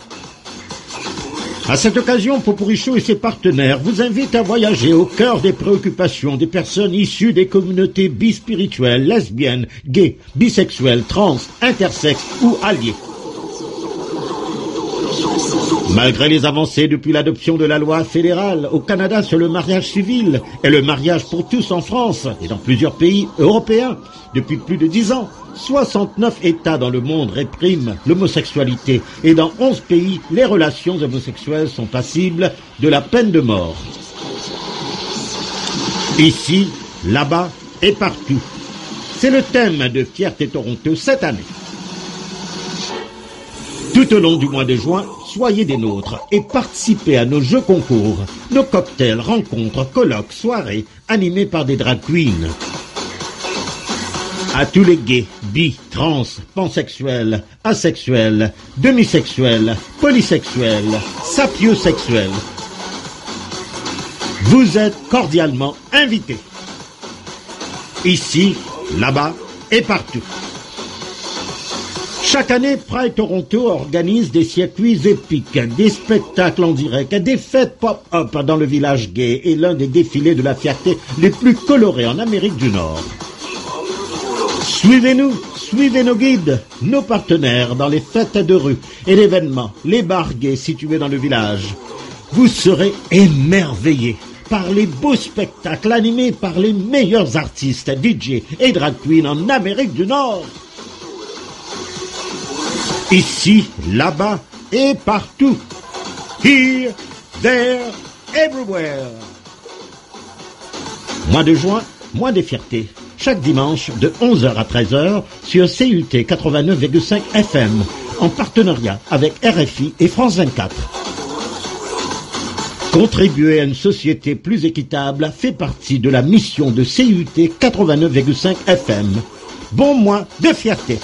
À cette occasion, Poporicho et ses partenaires vous invitent à voyager au cœur des préoccupations des personnes issues des communautés bispirituelles, lesbiennes, gays, bisexuelles, trans, intersexes ou alliés. Malgré les avancées depuis l'adoption de la loi fédérale au Canada sur le mariage civil et le mariage pour tous en France et dans plusieurs pays européens depuis plus de 10 ans, 69 États dans le monde répriment l'homosexualité et dans 11 pays, les relations homosexuelles sont passibles de la peine de mort. Ici, là-bas et partout. C'est le thème de Fierté Toronto cette année. Tout au long du mois de juin, soyez des nôtres et participez à nos jeux concours, nos cocktails, rencontres, colloques, soirées animés par des drag queens. À tous les gays, bi, trans, pansexuels, asexuels, demisexuels, polysexuels, sapiosexuels, vous êtes cordialement invités. Ici, là-bas et partout. Chaque année, Pride Toronto organise des circuits épiques, des spectacles en direct, des fêtes pop-up dans le village gay et l'un des défilés de la fierté les plus colorés en Amérique du Nord. Suivez-nous, suivez nos guides, nos partenaires dans les fêtes de rue et l'événement, les bars gays situés dans le village. Vous serez émerveillés par les beaux spectacles animés par les meilleurs artistes, DJ et drag queens en Amérique du Nord. Ici, là-bas et partout. Here, there, everywhere. Mois de juin, mois des fiertés. Chaque dimanche de 11h à 13h sur CUT 89,5 FM en partenariat avec RFI et France 24. Contribuer à une société plus équitable fait partie de la mission de CUT 89,5 FM. Bon mois de fierté.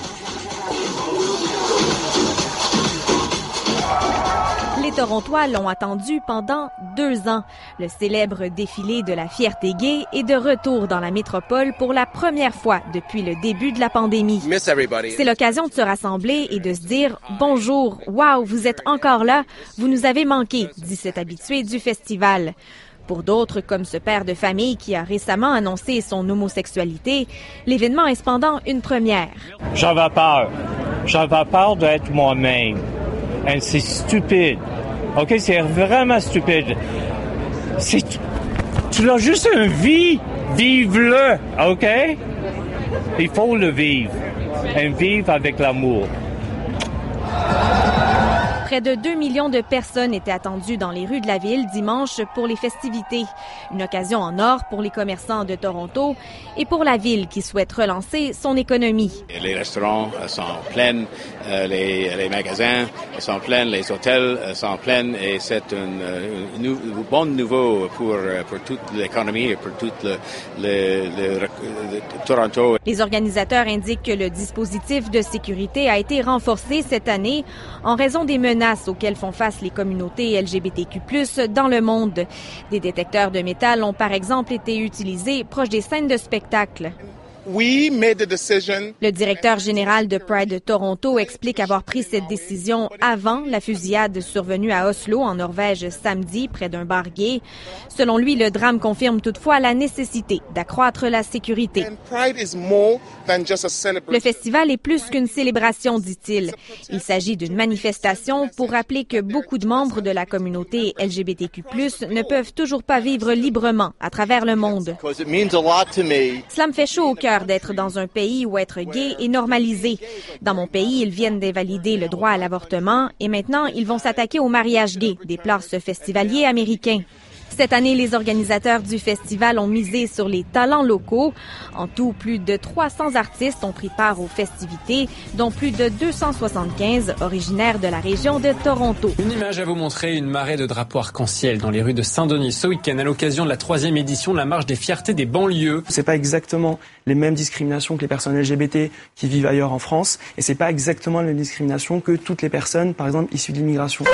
Les Torontois l'ont attendu pendant 2 ans. Le célèbre défilé de la fierté gay est de retour dans la métropole pour la première fois depuis le début de la pandémie. C'est l'occasion de se rassembler et de se dire « Bonjour, wow, vous êtes encore là, vous nous avez manqué », dit cet habitué du festival. Pour d'autres, comme ce père de famille qui a récemment annoncé son homosexualité, l'événement est cependant une première. J'avais peur. J'avais peur d'être moi-même. Et c'est stupide. OK, c'est vraiment stupide. Tu as juste une vie. Vive-le, OK? Il faut le vivre. Et vivre avec l'amour. Près de 2 millions de personnes étaient attendues dans les rues de la ville dimanche pour les festivités. Une occasion en or pour les commerçants de Toronto et pour la ville qui souhaite relancer son économie. Les restaurants sont pleins, les magasins sont pleins, les hôtels sont pleins et c'est un bon nouveau pour toute l'économie et pour tout le Toronto. Les organisateurs indiquent que le dispositif de sécurité a été renforcé cette année en raison des menaces auxquelles font face les communautés LGBTQ+ dans le monde. Des détecteurs de métal ont par exemple été utilisés proches des scènes de spectacle. Le directeur général de Pride Toronto explique avoir pris cette décision avant la fusillade survenue à Oslo, en Norvège, samedi, près d'un bar gay. Selon lui, le drame confirme toutefois la nécessité d'accroître la sécurité. Le festival est plus qu'une célébration, dit-il. Il s'agit d'une manifestation pour rappeler que beaucoup de membres de la communauté LGBTQ+ ne peuvent toujours pas vivre librement à travers le monde. Cela me fait chaud au cœur d'être dans un pays où être gay est normalisé. Dans mon pays, ils viennent d'invalider le droit à l'avortement et maintenant, ils vont s'attaquer au mariage gay, déplore ce festivalier américain. Cette année, les organisateurs du festival ont misé sur les talents locaux. En tout, plus de 300 artistes ont pris part aux festivités, dont plus de 275 originaires de la région de Toronto. Une image à vous montrer, une marée de drapeaux arc-en-ciel dans les rues de Saint-Denis ce week-end à l'occasion de la 3e édition de la marche des fiertés des banlieues. C'est pas exactement les mêmes discriminations que les personnes LGBT qui vivent ailleurs en France et c'est pas exactement la même discrimination que toutes les personnes, par exemple, issues de l'immigration.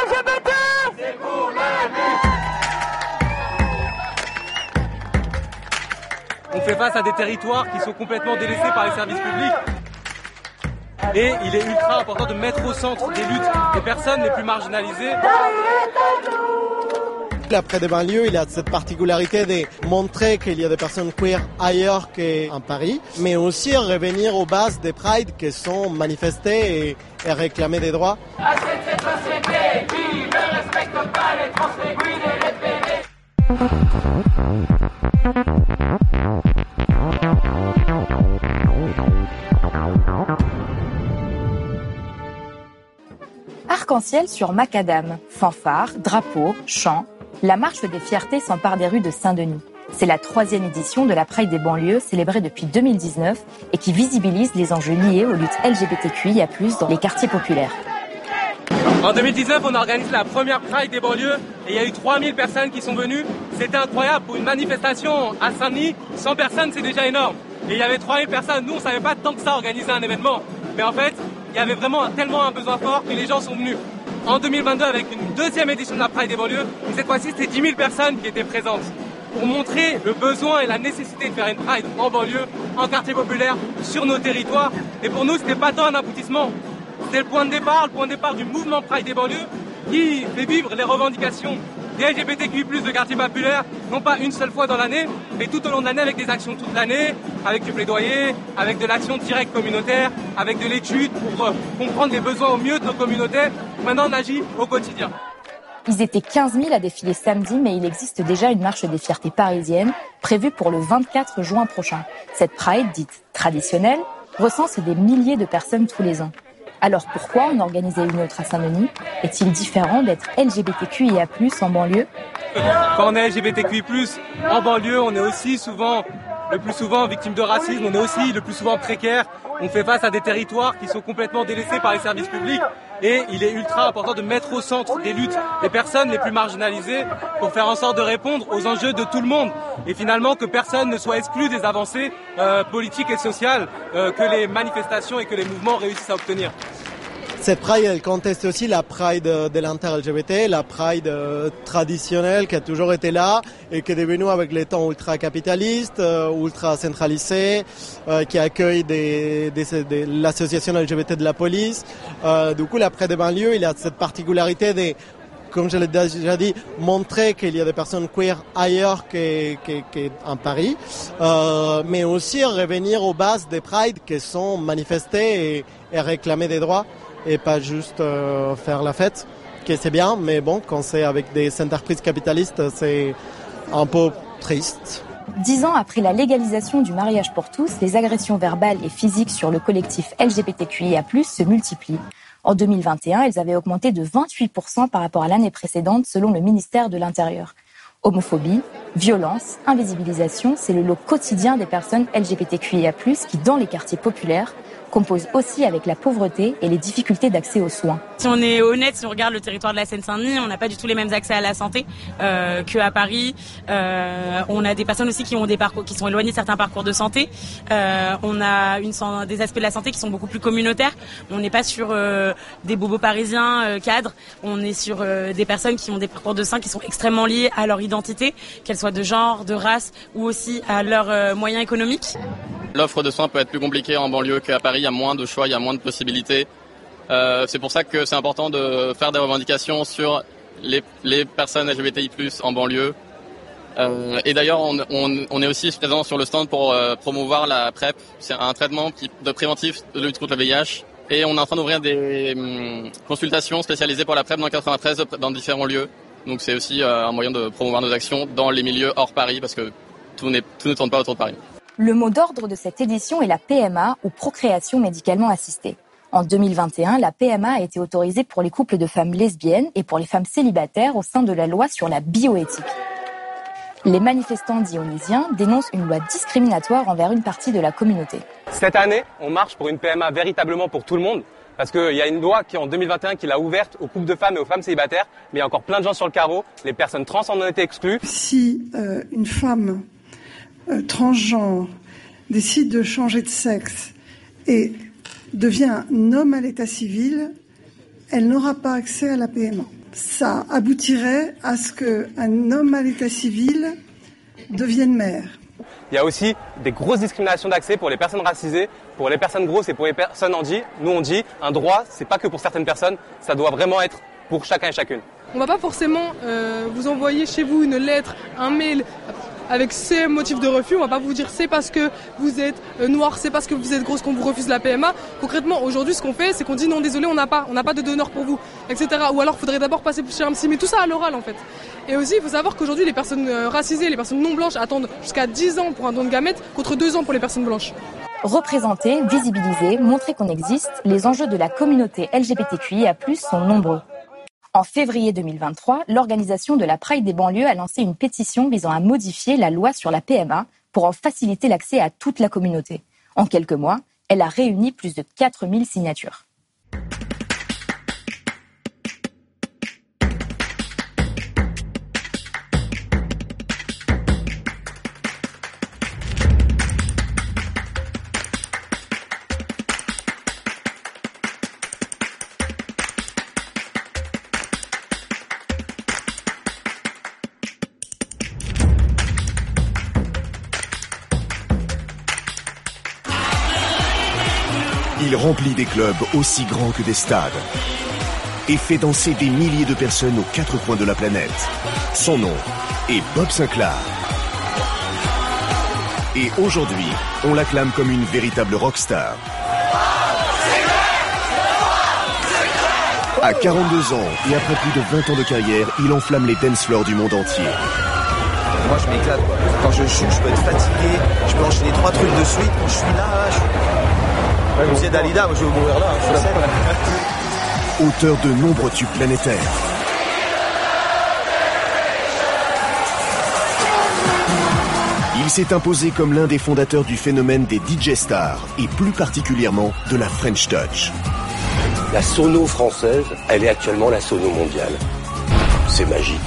On fait face à des territoires qui sont complètement délaissés par les services publics. Et il est ultra important de mettre au centre des luttes les personnes les plus marginalisées. La Pride des banlieues, il a cette particularité de montrer qu'il y a des personnes queer ailleurs qu'en Paris, mais aussi revenir aux bases des prides qui sont manifestées et réclamer des droits. À cette société qui ne respecte pas les trans, les queers et les PD. Arc-en-ciel sur macadam, fanfares, drapeaux, chants. La marche des fiertés s'empare des rues de Saint-Denis. C'est la 3e édition de la Pride des banlieues célébrée depuis 2019 et qui visibilise les enjeux liés aux luttes LGBTQIA+, dans les quartiers populaires. En 2019, on organise la première Pride des banlieues et il y a eu 3000 personnes qui sont venues. C'était incroyable pour une manifestation à Saint-Denis. 100 personnes, c'est déjà énorme. Et il y avait 3000 personnes. Nous, on savait pas tant que ça organiser un événement. Mais en fait, il y avait vraiment tellement un besoin fort que les gens sont venus. En 2022, avec une 2e édition de la Pride des banlieues, et cette fois-ci, c'était 10 000 personnes qui étaient présentes pour montrer le besoin et la nécessité de faire une Pride en banlieue, en quartier populaire, sur nos territoires. Et pour nous, c'était pas tant un aboutissement. C'était le point de départ du mouvement Pride des banlieues qui fait vivre les revendications des LGBTQI+, de quartier populaire, non pas une seule fois dans l'année, mais tout au long de l'année avec des actions toute l'année, avec du plaidoyer, avec de l'action directe communautaire, avec de l'étude pour comprendre les besoins au mieux de nos communautés. Maintenant, on agit au quotidien. Ils étaient 15 000 à défiler samedi, mais il existe déjà une marche des fiertés parisienne prévue pour le 24 juin prochain. Cette Pride, dite traditionnelle, recense des milliers de personnes tous les ans. Alors pourquoi en organiser une autre à Saint-Denis? Est-il différent d'être LGBTQIA+, en banlieue? Quand on est LGBTQI+, en banlieue, on est aussi le plus souvent victime de racisme, on est aussi le plus souvent précaire. On fait face à des territoires qui sont complètement délaissés par les services publics et il est ultra important de mettre au centre des luttes les personnes les plus marginalisées pour faire en sorte de répondre aux enjeux de tout le monde et finalement que personne ne soit exclu des avancées politiques et sociales que les manifestations et que les mouvements réussissent à obtenir. Cette Pride, elle conteste aussi la Pride de l'inter-LGBT, la Pride traditionnelle qui a toujours été là et qui est devenue avec les temps ultra-capitalistes, ultra-centralisés, qui accueille l'association LGBT de la police. Du coup, la Pride des banlieues, il a cette particularité de, comme je l'ai déjà dit, montrer qu'il y a des personnes queer ailleurs qu'en Paris, mais aussi revenir aux bases des prides qui sont manifestées et réclamer des droits. Et pas juste faire la fête, que c'est bien, mais bon, quand c'est avec des entreprises capitalistes, c'est un peu triste. 10 ans après la légalisation du mariage pour tous, les agressions verbales et physiques sur le collectif LGBTQIA+, se multiplient. En 2021, elles avaient augmenté de 28% par rapport à l'année précédente, selon le ministère de l'Intérieur. Homophobie, violence, invisibilisation, c'est le lot quotidien des personnes LGBTQIA+, qui, dans les quartiers populaires, compose aussi avec la pauvreté et les difficultés d'accès aux soins. Si on est honnête, si on regarde le territoire de la Seine-Saint-Denis, on n'a pas du tout les mêmes accès à la santé qu'à Paris. On a des personnes aussi qui ont des parcours, qui sont éloignées de certains parcours de santé. On a des aspects de la santé qui sont beaucoup plus communautaires. On n'est pas sur des bobos parisiens cadres. On est sur des personnes qui ont des parcours de soins qui sont extrêmement liés à leur identité, qu'elles soient de genre, de race ou aussi à leurs moyens économiques. L'offre de soins peut être plus compliquée en banlieue qu'à Paris, il y a moins de choix, il y a moins de possibilités. C'est pour ça que c'est important de faire des revendications sur les personnes LGBTI+, en banlieue. Et d'ailleurs, on est aussi présent sur le stand pour promouvoir la PrEP. C'est un traitement de préventif de lutte contre le VIH. Et on est en train d'ouvrir des consultations spécialisées pour la PrEP dans 93 dans différents lieux. Donc c'est aussi un moyen de promouvoir nos actions dans les milieux hors Paris, parce que tout ne tourne pas autour de Paris. Le mot d'ordre de cette édition est la PMA, ou procréation médicalement assistée. En 2021, la PMA a été autorisée pour les couples de femmes lesbiennes et pour les femmes célibataires au sein de la loi sur la bioéthique. Les manifestants dionysiens dénoncent une loi discriminatoire envers une partie de la communauté. Cette année, on marche pour une PMA véritablement pour tout le monde, parce qu'il y a une loi qui en 2021 qui l'a ouverte aux couples de femmes et aux femmes célibataires, mais il y a encore plein de gens sur le carreau, les personnes trans en ont été exclues. Si une femme transgenre décide de changer de sexe et devient un homme à l'état civil, elle n'aura pas accès à la PMA. Ça aboutirait à ce qu'un homme à l'état civil devienne maire. Il y a aussi des grosses discriminations d'accès pour les personnes racisées, pour les personnes grosses et pour les personnes handies. Nous on dit, un droit, c'est pas que pour certaines personnes, ça doit vraiment être pour chacun et chacune. On va pas forcément vous envoyer chez vous une lettre, un mail avec ces motifs de refus. On va pas vous dire c'est parce que vous êtes noir, c'est parce que vous êtes grosse qu'on vous refuse la PMA. Concrètement, aujourd'hui, ce qu'on fait, c'est qu'on dit non, désolé, on n'a pas de donneur pour vous, etc. Ou alors, il faudrait d'abord passer chez un psy. Mais tout ça à l'oral, en fait. Et aussi, il faut savoir qu'aujourd'hui, les personnes racisées, les personnes non blanches attendent jusqu'à 10 ans pour un don de gamètes contre 2 ans pour les personnes blanches. Représenter, visibiliser, montrer qu'on existe, les enjeux de la communauté LGBTQIA+ sont nombreux. En février 2023, l'organisation de la Pride des banlieues a lancé une pétition visant à modifier la loi sur la PMA pour en faciliter l'accès à toute la communauté. En quelques mois, elle a réuni plus de 4000 signatures. Il remplit des clubs aussi grands que des stades et fait danser des milliers de personnes aux 4 coins de la planète. Son nom est Bob Sinclair. Et aujourd'hui, on l'acclame comme une véritable rockstar. À 42 ans et après plus de 20 ans de carrière, il enflamme les dance floors du monde entier. Moi je m'éclate quoi. Quand je chute, je peux être fatigué, je peux enchaîner 3 trucs de suite, quand je suis là, c'est Dalida, moi je vais mourir là, sur la scène. Auteur de nombreux tubes planétaires. Il s'est imposé comme l'un des fondateurs du phénomène des DJ stars et plus particulièrement de la French Touch. La sono française, elle est actuellement la sono mondiale. C'est magique.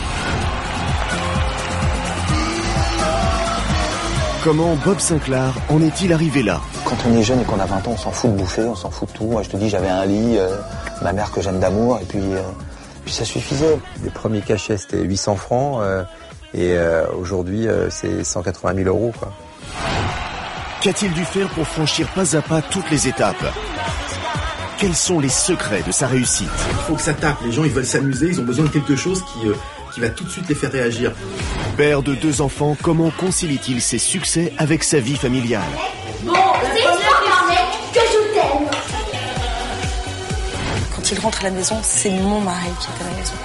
Comment Bob Sinclair en est-il arrivé là? Quand on est jeune et qu'on a 20 ans, on s'en fout de bouffer, on s'en fout de tout. Moi, je te dis, j'avais un lit, ma mère que j'aime d'amour, et puis ça suffisait. Les premiers cachets, c'était 800 francs, et aujourd'hui, c'est 180 000 euros, quoi. Qu'a-t-il dû faire pour franchir pas à pas toutes les étapes? Quels sont les secrets de sa réussite? Il faut que ça tape, les gens ils veulent s'amuser, ils ont besoin de quelque chose qui va tout de suite les faire réagir. Père de 2 enfants, comment concilie-t-il ses succès avec sa vie familiale? Bon, c'est pas mec que je t'aime. Quand il rentre à la maison, c'est mon mari qui est à la maison.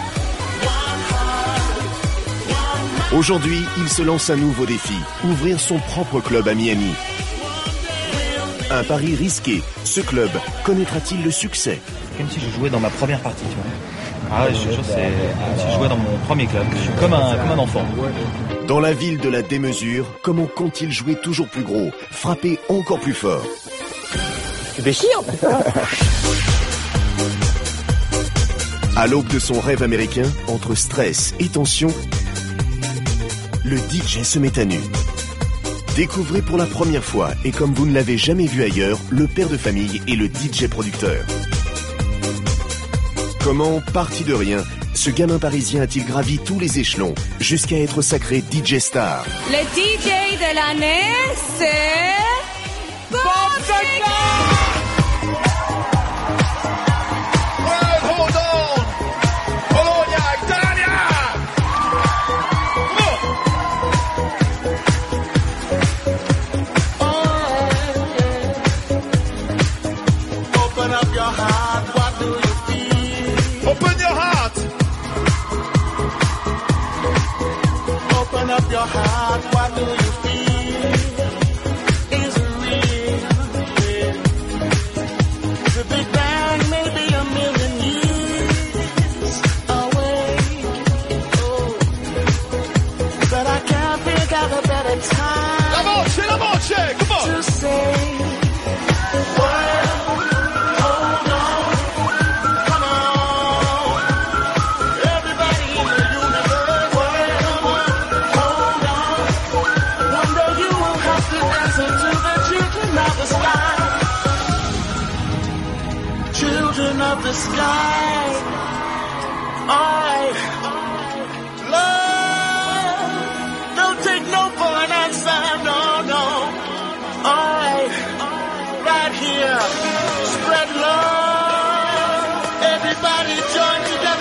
Aujourd'hui, il se lance un nouveau défi, ouvrir son propre club à Miami. Un pari risqué. Ce club connaîtra-t-il le succès? Comme si je jouais dans ma première partie, tu vois. Ah ouais, je te jure, c'est comme si je jouais dans mon premier club. Je suis comme un enfant. Dans la ville de la démesure, comment compte-t-il jouer toujours plus gros, frapper encore plus fort? Tu déchires. À l'aube de son rêve américain, entre stress et tension, le DJ se met à nu. Découvrez pour la première fois, et comme vous ne l'avez jamais vu ailleurs, le père de famille et le DJ producteur. Comment, parti de rien, ce gamin parisien a-t-il gravi tous les échelons jusqu'à être sacré DJ star? Le DJ de l'année, c'est Bob Sinclair. Up your heart, what do you feel? Is it real? The Big Bang may be a million years away. Oh, but I can't think of a better time. La voce, come on! To say, well, hold on, come on. Everybody in the universe, children of the sky, I love, don't take no for an answer, no, I, right here, spread love, everybody join together.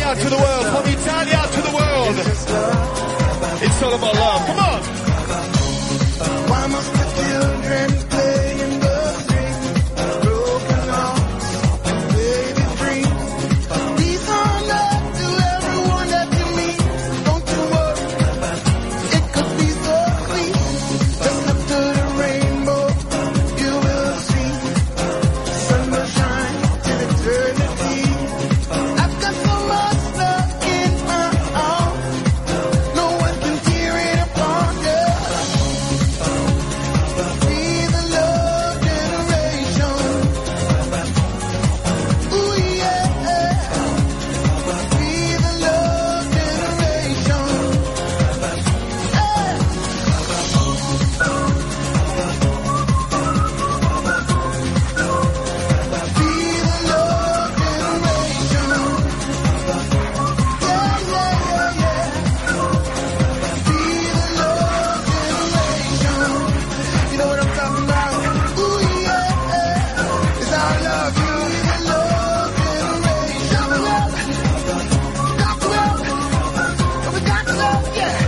Italia to the world, from Italia to the world. It's all about love. Come on. Why must the children play in the street? Broken hearts, baby dreams. These are love to everyone that you meet. Don't you worry, it could be so sweet. Just look to the rainbow, you will see. Sun will shine till eternity. I've got so much love in my arms, no one can tear it apart. Be the love generation. Ooh yeah. Be the love generation. You know what I'm talking about? Ooh yeah. It's our love, you the love generation. Got to love. We got to love,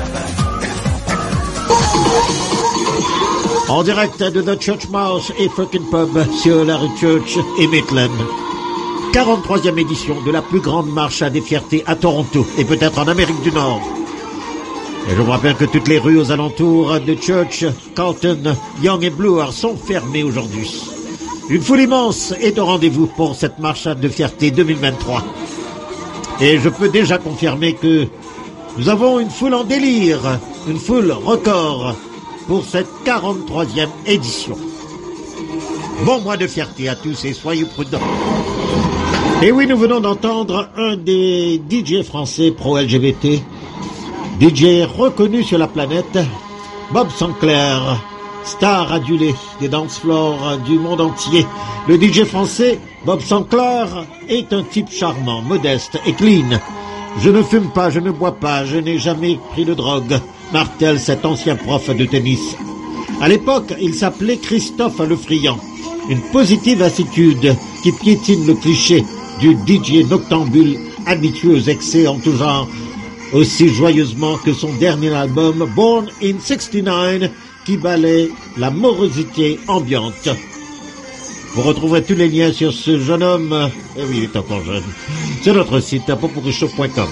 yeah. En direct de The Church Mouse et Fucking Pub sur la rue Church et Maitland. 43e édition de la plus grande marche à des fiertés à Toronto et peut-être en Amérique du Nord. Et je vous rappelle que toutes les rues aux alentours de Church, Carlton, Yonge et Bloor sont fermées aujourd'hui. Une foule immense est au rendez-vous pour cette marche de fierté 2023. Et je peux déjà confirmer que nous avons une foule en délire, une foule record pour cette 43e édition. Bon mois de fierté à tous et soyez prudents. Et oui, nous venons d'entendre un des DJ français pro-LGBT, DJ reconnu sur la planète, Bob Sinclair, star adulé des dance floors du monde entier. Le DJ français, Bob Sinclair, est un type charmant, modeste et clean. Je ne fume pas, je ne bois pas, je n'ai jamais pris de drogue, martèle cet ancien prof de tennis. À l'époque, il s'appelait Christophe Le Friand, une positive attitude qui piétine le cliché du DJ noctambule habitué aux excès en tout genre, aussi joyeusement que son dernier album Born in 69 qui balaie la morosité ambiante. Vous retrouverez tous les liens sur ce jeune homme, et oui, il est encore jeune, sur notre site popurichow.com.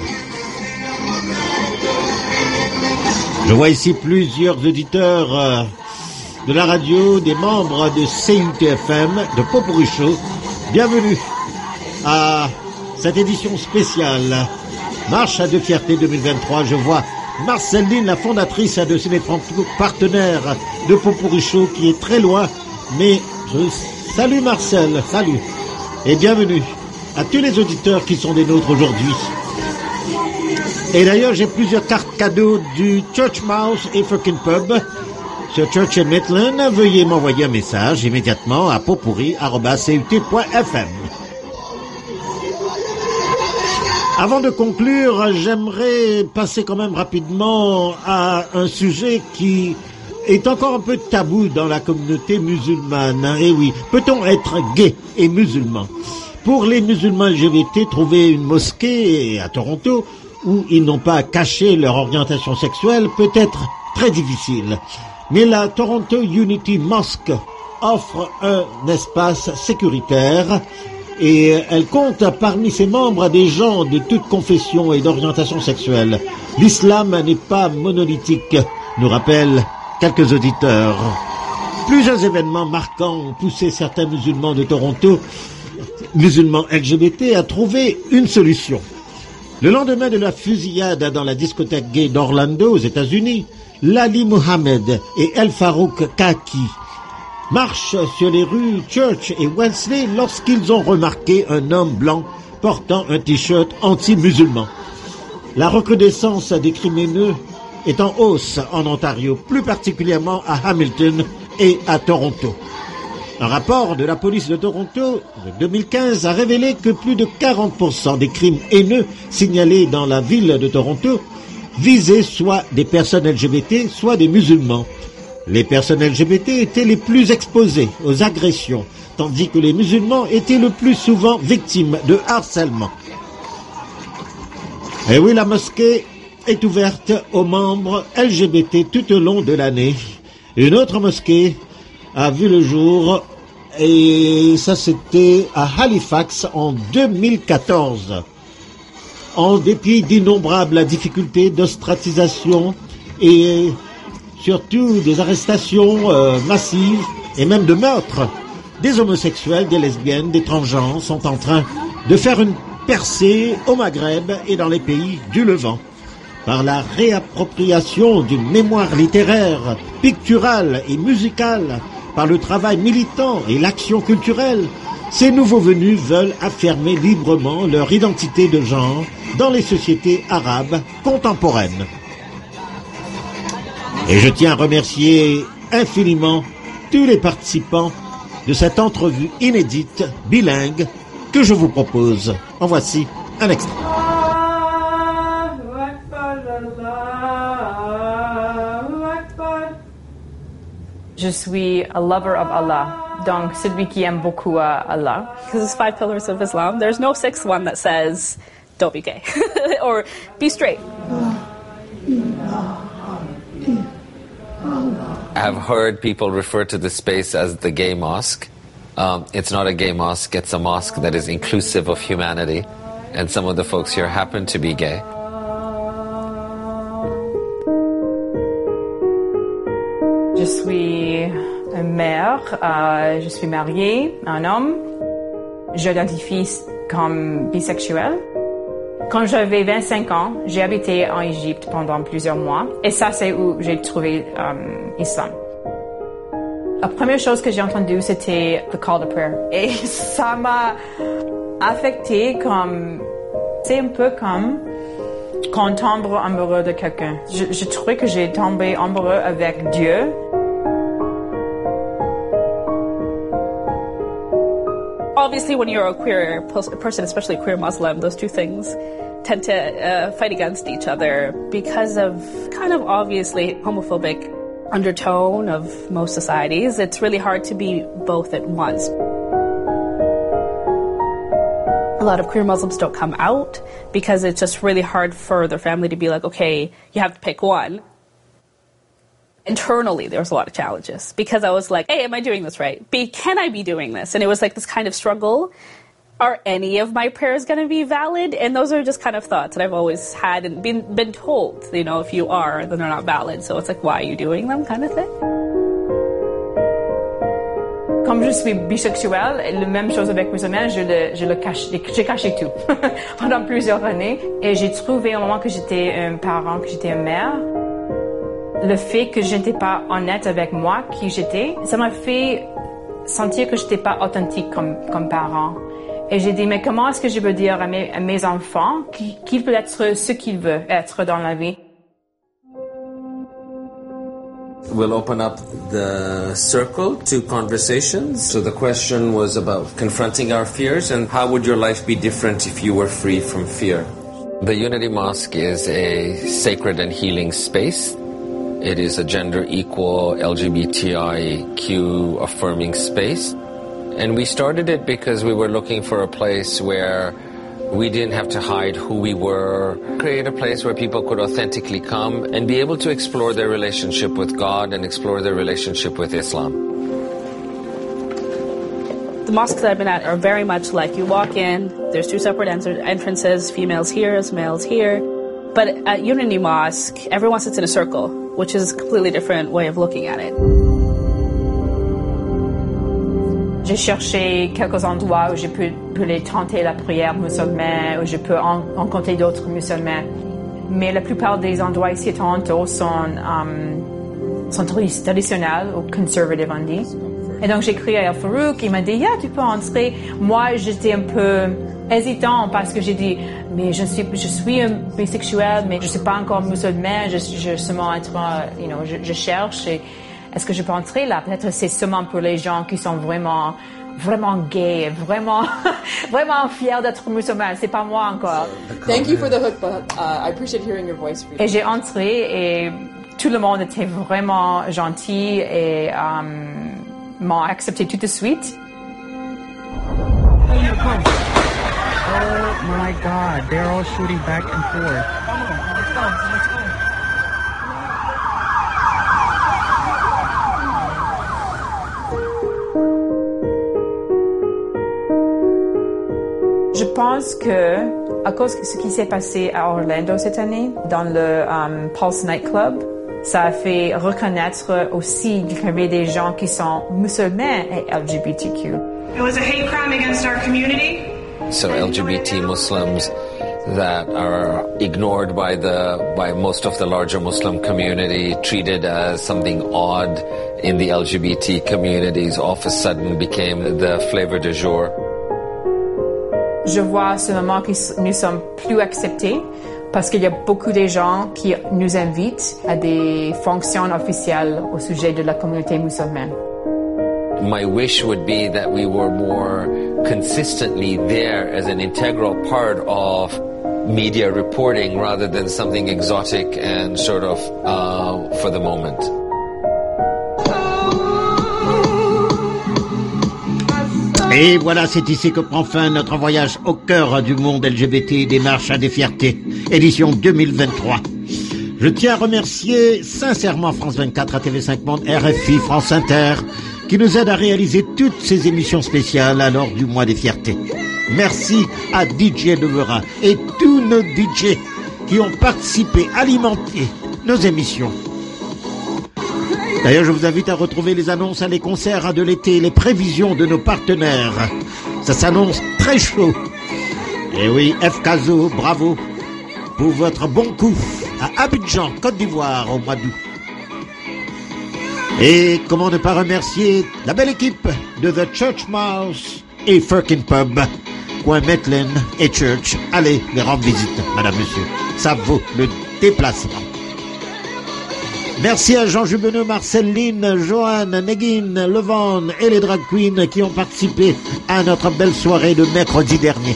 Je vois ici plusieurs auditeurs de la radio, des membres de CUTFM, de Popurichow. Bienvenue à cette édition spéciale Marche de fierté 2023. Je vois Marceline, la fondatrice de Cinéfranco, partenaire de Popurichow, qui est très loin, mais je salue Marcel, salut, et bienvenue à tous les auditeurs qui sont des nôtres aujourd'hui. Et d'ailleurs, j'ai plusieurs cartes cadeaux du Church Mouse et Fucking Pub sur Church and Maitland. Veuillez m'envoyer un message immédiatement à popuri@cut.fm. Avant de conclure, j'aimerais passer quand même rapidement à un sujet qui est encore un peu tabou dans la communauté musulmane. Et oui, peut-on être gay et musulman? Pour les musulmans LGBT, trouver une mosquée à Toronto où ils n'ont pas à cacher leur orientation sexuelle peut être très difficile. Mais la Toronto Unity Mosque offre un espace sécuritaire et elle compte parmi ses membres des gens de toute confession et d'orientation sexuelle. L'islam n'est pas monolithique, nous rappellent quelques auditeurs. Plusieurs événements marquants ont poussé certains musulmans de Toronto, musulmans LGBT, à trouver une solution. Le lendemain de la fusillade dans la discothèque gay d'Orlando aux États-Unis, Lali Mohamed et El Farouk Kaki marchent sur les rues Church et Wellesley lorsqu'ils ont remarqué un homme blanc portant un t-shirt anti-musulman. La recrudescence des crimes haineux est en hausse en Ontario, plus particulièrement à Hamilton et à Toronto. Un rapport de la police de Toronto de 2015 a révélé que plus de 40% des crimes haineux signalés dans la ville de Toronto visaient soit des personnes LGBT, soit des musulmans. Les personnes LGBT étaient les plus exposées aux agressions, tandis que les musulmans étaient le plus souvent victimes de harcèlement. Et oui, la mosquée est ouverte aux membres LGBT tout au long de l'année. Une autre mosquée a vu le jour, et ça c'était à Halifax en 2014. En dépit d'innombrables difficultés d'ostracisation et surtout des arrestations massives et même de meurtres, des homosexuels, des lesbiennes, des transgenres sont en train de faire une percée au Maghreb et dans les pays du Levant. Par la réappropriation d'une mémoire littéraire, picturale et musicale, par le travail militant et l'action culturelle, ces nouveaux venus veulent affirmer librement leur identité de genre dans les sociétés arabes contemporaines. Et je tiens à remercier infiniment tous les participants de cette entrevue inédite, bilingue, que je vous propose. En voici un extrait. Je suis a lover of Allah, donc celui qui aime beaucoup Allah. Because there's 5 pillars of Islam. There's no 6th one that says, don't be gay, or be straight. I've heard people refer to the space as the gay mosque. It's not a gay mosque, it's a mosque that is inclusive of humanity. And some of the folks here happen to be gay. Je suis une mère, je suis mariée, un homme. J'identifie comme bisexuelle. Quand j'avais 25 ans, j'ai habité en Égypte pendant plusieurs mois. Et ça, c'est où j'ai trouvé l'islam. La première chose que j'ai entendue, c'était the call to prayer. Et ça m'a affectée comme... C'est un peu comme quand tombe amoureux de quelqu'un. Je trouvais que j'ai tombé amoureux avec Dieu. Obviously, when you're a queer person, especially a queer Muslim, those two things tend to fight against each other because of kind of obviously homophobic undertone of most societies. It's really hard to be both at once. A lot of queer Muslims don't come out because it's just really hard for their family to be like, okay, you have to pick one. Internally, there was a lot of challenges because I was like, hey, am I doing this right? B, can I be doing this? And it was like this kind of struggle. Are any of my prayers going to be valid? And those are just kind of thoughts that I've always had and been told, you know, if you are, then they're not valid. So it's like, why are you doing them kind of thing? Comme je suis bisexuelle, la même chose avec musulmane, j'ai caché tout pendant plusieurs années. Et j'ai trouvé au moment que j'étais un parent, que j'étais une mère, le fait que je n'étais pas honnête avec moi, qui j'étais, ça m'a fait sentir que je n'étais pas authentique comme parent. Et j'ai dit, mais comment est-ce que je peux dire à mes enfants qu'ils peuvent être ce qu'ils veulent être dans la vie? We'll open up the circle to conversations. So the question was about confronting our fears and how would your life be different if you were free from fear? The Unity Mosque is a sacred and healing space. It is a gender equal, LGBTIQ affirming space. And we started it because we were looking for a place where we didn't have to hide who we were, create a place where people could authentically come and be able to explore their relationship with God and explore their relationship with Islam. The mosques that I've been at are very much like you walk in, there's 2 separate entrances, females here, males here. But at Unity Mosque, everyone sits in a circle, which is a completely different way of looking at it. J'ai cherché quelques endroits où je peux les tenter la prière musulmane, où je peux rencontrer d'autres musulmans. Mais la plupart des endroits ici à Toronto sont traditionnels ou conservatifs, on dit. Et donc j'ai crié à El Farouk, il m'a dit, yeah, tu peux entrer. Moi, j'étais un peu hésitant parce que j'ai dit, mais je suis un bisexuel, mais je ne suis pas encore musulman, je seulement je cherche. Et est-ce que je peux entrer là? Peut-être c'est seulement pour les gens qui sont vraiment gays, vraiment fiers d'être musulmans. C'est pas moi encore. Thank you for the khutbah. I appreciate hearing your voice. Et j'ai entré et tout le monde était vraiment gentil et m'a accepté tout de suite. Oh my God, they're all shooting back and forth. Je pense que, à cause de ce qui s'est passé à Orlando cette année, dans le Pulse Nightclub, ça a fait reconnaître aussi qu'il y avait des gens qui sont musulmans et LGBTQ. It was a hate crime against our community. So LGBT Muslims that are ignored by most of the larger Muslim community, treated as something odd in the LGBT communities, all of a sudden became the flavor du jour. Je vois à ce moment que nous sommes plus acceptés parce qu'il y a beaucoup de gens qui nous invitent à des fonctions officielles au sujet de la communauté musulmane. My wish would be that we were more consistently there as an integral part of media reporting rather than something exotic and sort of for the moment. Et voilà, c'est ici que prend fin notre voyage au cœur du monde LGBT des marches à des fiertés, édition 2023. Je tiens à remercier sincèrement France 24, ATV5 Monde, RFI, France Inter, qui nous aident à réaliser toutes ces émissions spéciales à l'heure du mois des fiertés. Merci à DJ Devera et tous nos DJ qui ont participé, alimenté nos émissions. D'ailleurs, je vous invite à retrouver les annonces à les concerts de l'été, les prévisions de nos partenaires. Ça s'annonce très chaud. Et oui, FKZO, bravo pour votre bon coup à Abidjan, Côte d'Ivoire, au mois d'août. Et comment ne pas remercier la belle équipe de The Church Mouse et Firkin Pub, coin Maitland et Church. Allez les rendre visite, madame, monsieur. Ça vaut le déplacement. Merci à Jean Jubeneux, Marceline, Joanne, Negin, Levon et les drag queens qui ont participé à notre belle soirée de mercredi dernier.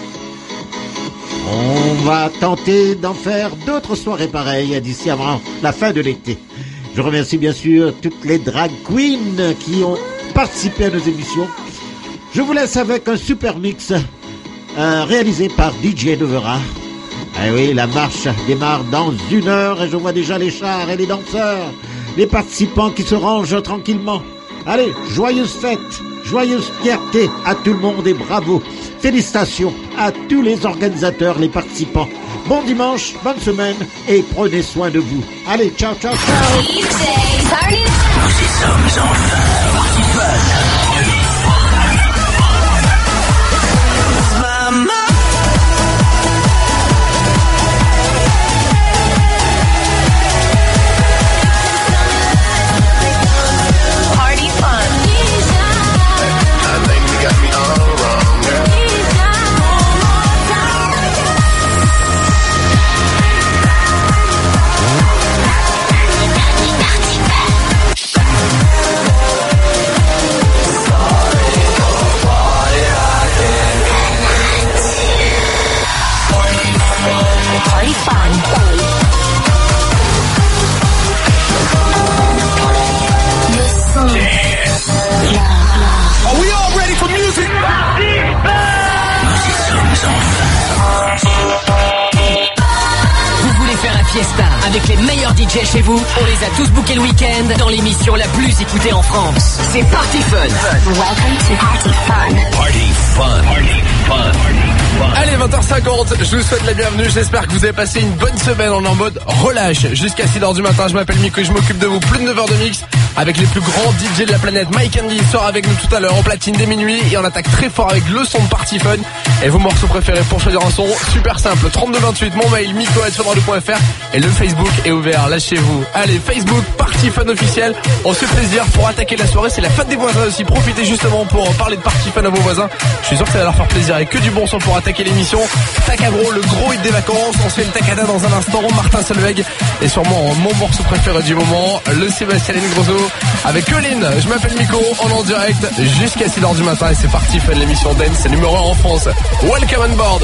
On va tenter d'en faire d'autres soirées pareilles d'ici avant la fin de l'été. Je remercie bien sûr toutes les drag queens qui ont participé à nos émissions. Je vous laisse avec un super mix réalisé par DJ Devera. Eh oui, la marche démarre dans 1 heure et je vois déjà les chars et les danseurs, les participants qui se rangent tranquillement. Allez, joyeuse fête, joyeuse fierté à tout le monde et bravo. Félicitations à tous les organisateurs, les participants. Bon dimanche, bonne semaine et prenez soin de vous. Allez, ciao, ciao, ciao. Nous y sommes enfin, Party Fun. Avec les meilleurs DJ chez vous, on les a tous bookés le week-end dans l'émission la plus écoutée en France. C'est Party Fun. Welcome to Party Fun. Party Fun. Party Fun. Allez, 20h50, je vous souhaite la bienvenue. J'espère que vous avez passé une bonne semaine. On est en mode relâche jusqu'à 6h du matin. Je m'appelle Miko et je m'occupe de vous. Plus de 9 heures de mix avec les plus grands DJ de la planète. Mike Andy sera avec nous tout à l'heure en platine dès minuit et on attaque très fort avec le son de Party Fun. Et vos morceaux préférés pour choisir un son, super simple, 3228, mon mail miko@sodradio.fr et le Facebook est ouvert, lâchez-vous. Allez, Facebook, Party Fun officiel, on se fait plaisir pour attaquer la soirée, c'est la fête des voisins aussi, profitez justement pour parler de Party Fun à vos voisins. Je suis sûr que ça va leur faire plaisir et que du bon son pour attaquer l'émission. Tacagro, le gros hit des vacances, on se fait le Tacada dans un instant, Martin Solveig et sûrement mon morceau préféré du moment, le Sébastien Grosso avec Euline. Je m'appelle Miko, on est en direct jusqu'à 6h du matin et c'est Party Fun, l'émission dance, c'est numéro 1 en France. Welcome on board.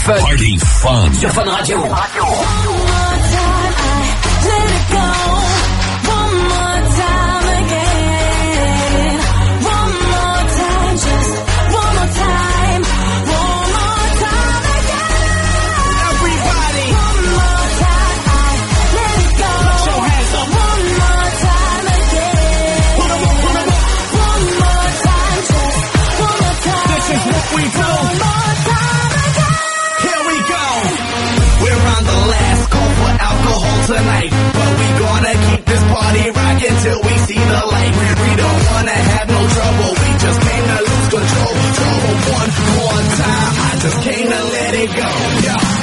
Fun. Party Fun. Sur Fun Radio. Tonight, but we gonna keep this party rocking till we see the light. We don't wanna have no trouble, we just came to lose control. Trouble one more time, I just came to let it go. Yeah.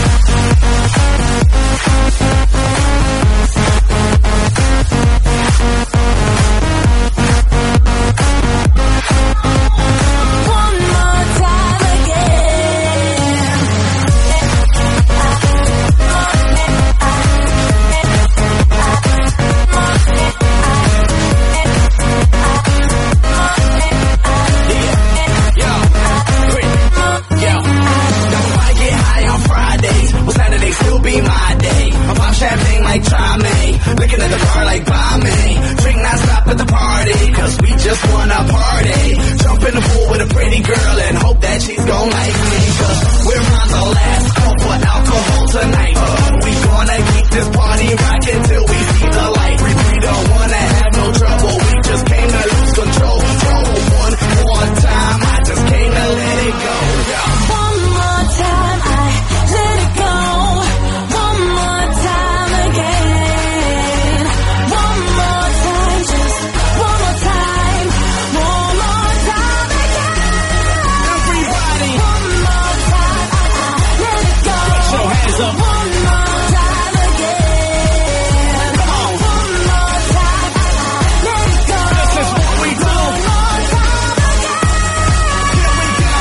Looking at the bar like Bombay. Drink not stop at the party, cause we just wanna party. Jump in the pool with a pretty girl and hope that she's gon' like me. Cause we're on the last call for alcohol tonight. We gonna keep this party rocking till we see the light. We don't wanna have no trouble, we just came to lose control. Trouble one more time, I just came to let it go. Yeah. One more time, I let it go. One more time again. One more time, just one more time. One more time again. Everybody. One more time, I let it go. Put your hands up. One more time again. Come on. One more time, I let it go. This is what we do. One more time again. Here we go.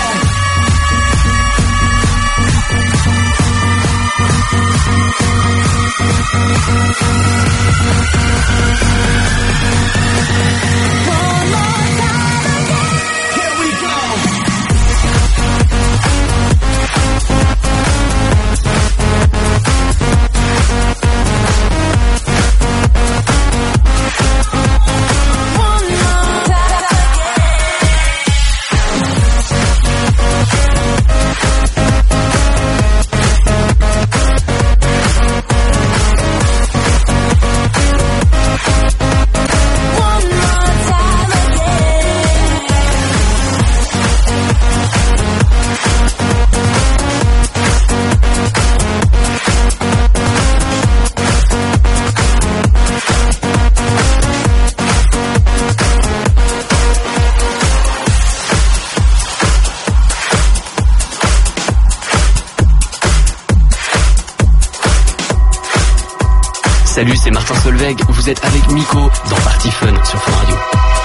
Here we go. One more time One more time again. Salut, c'est Martin Solveig. Vous êtes avec Miko dans Party Fun sur Fun Radio.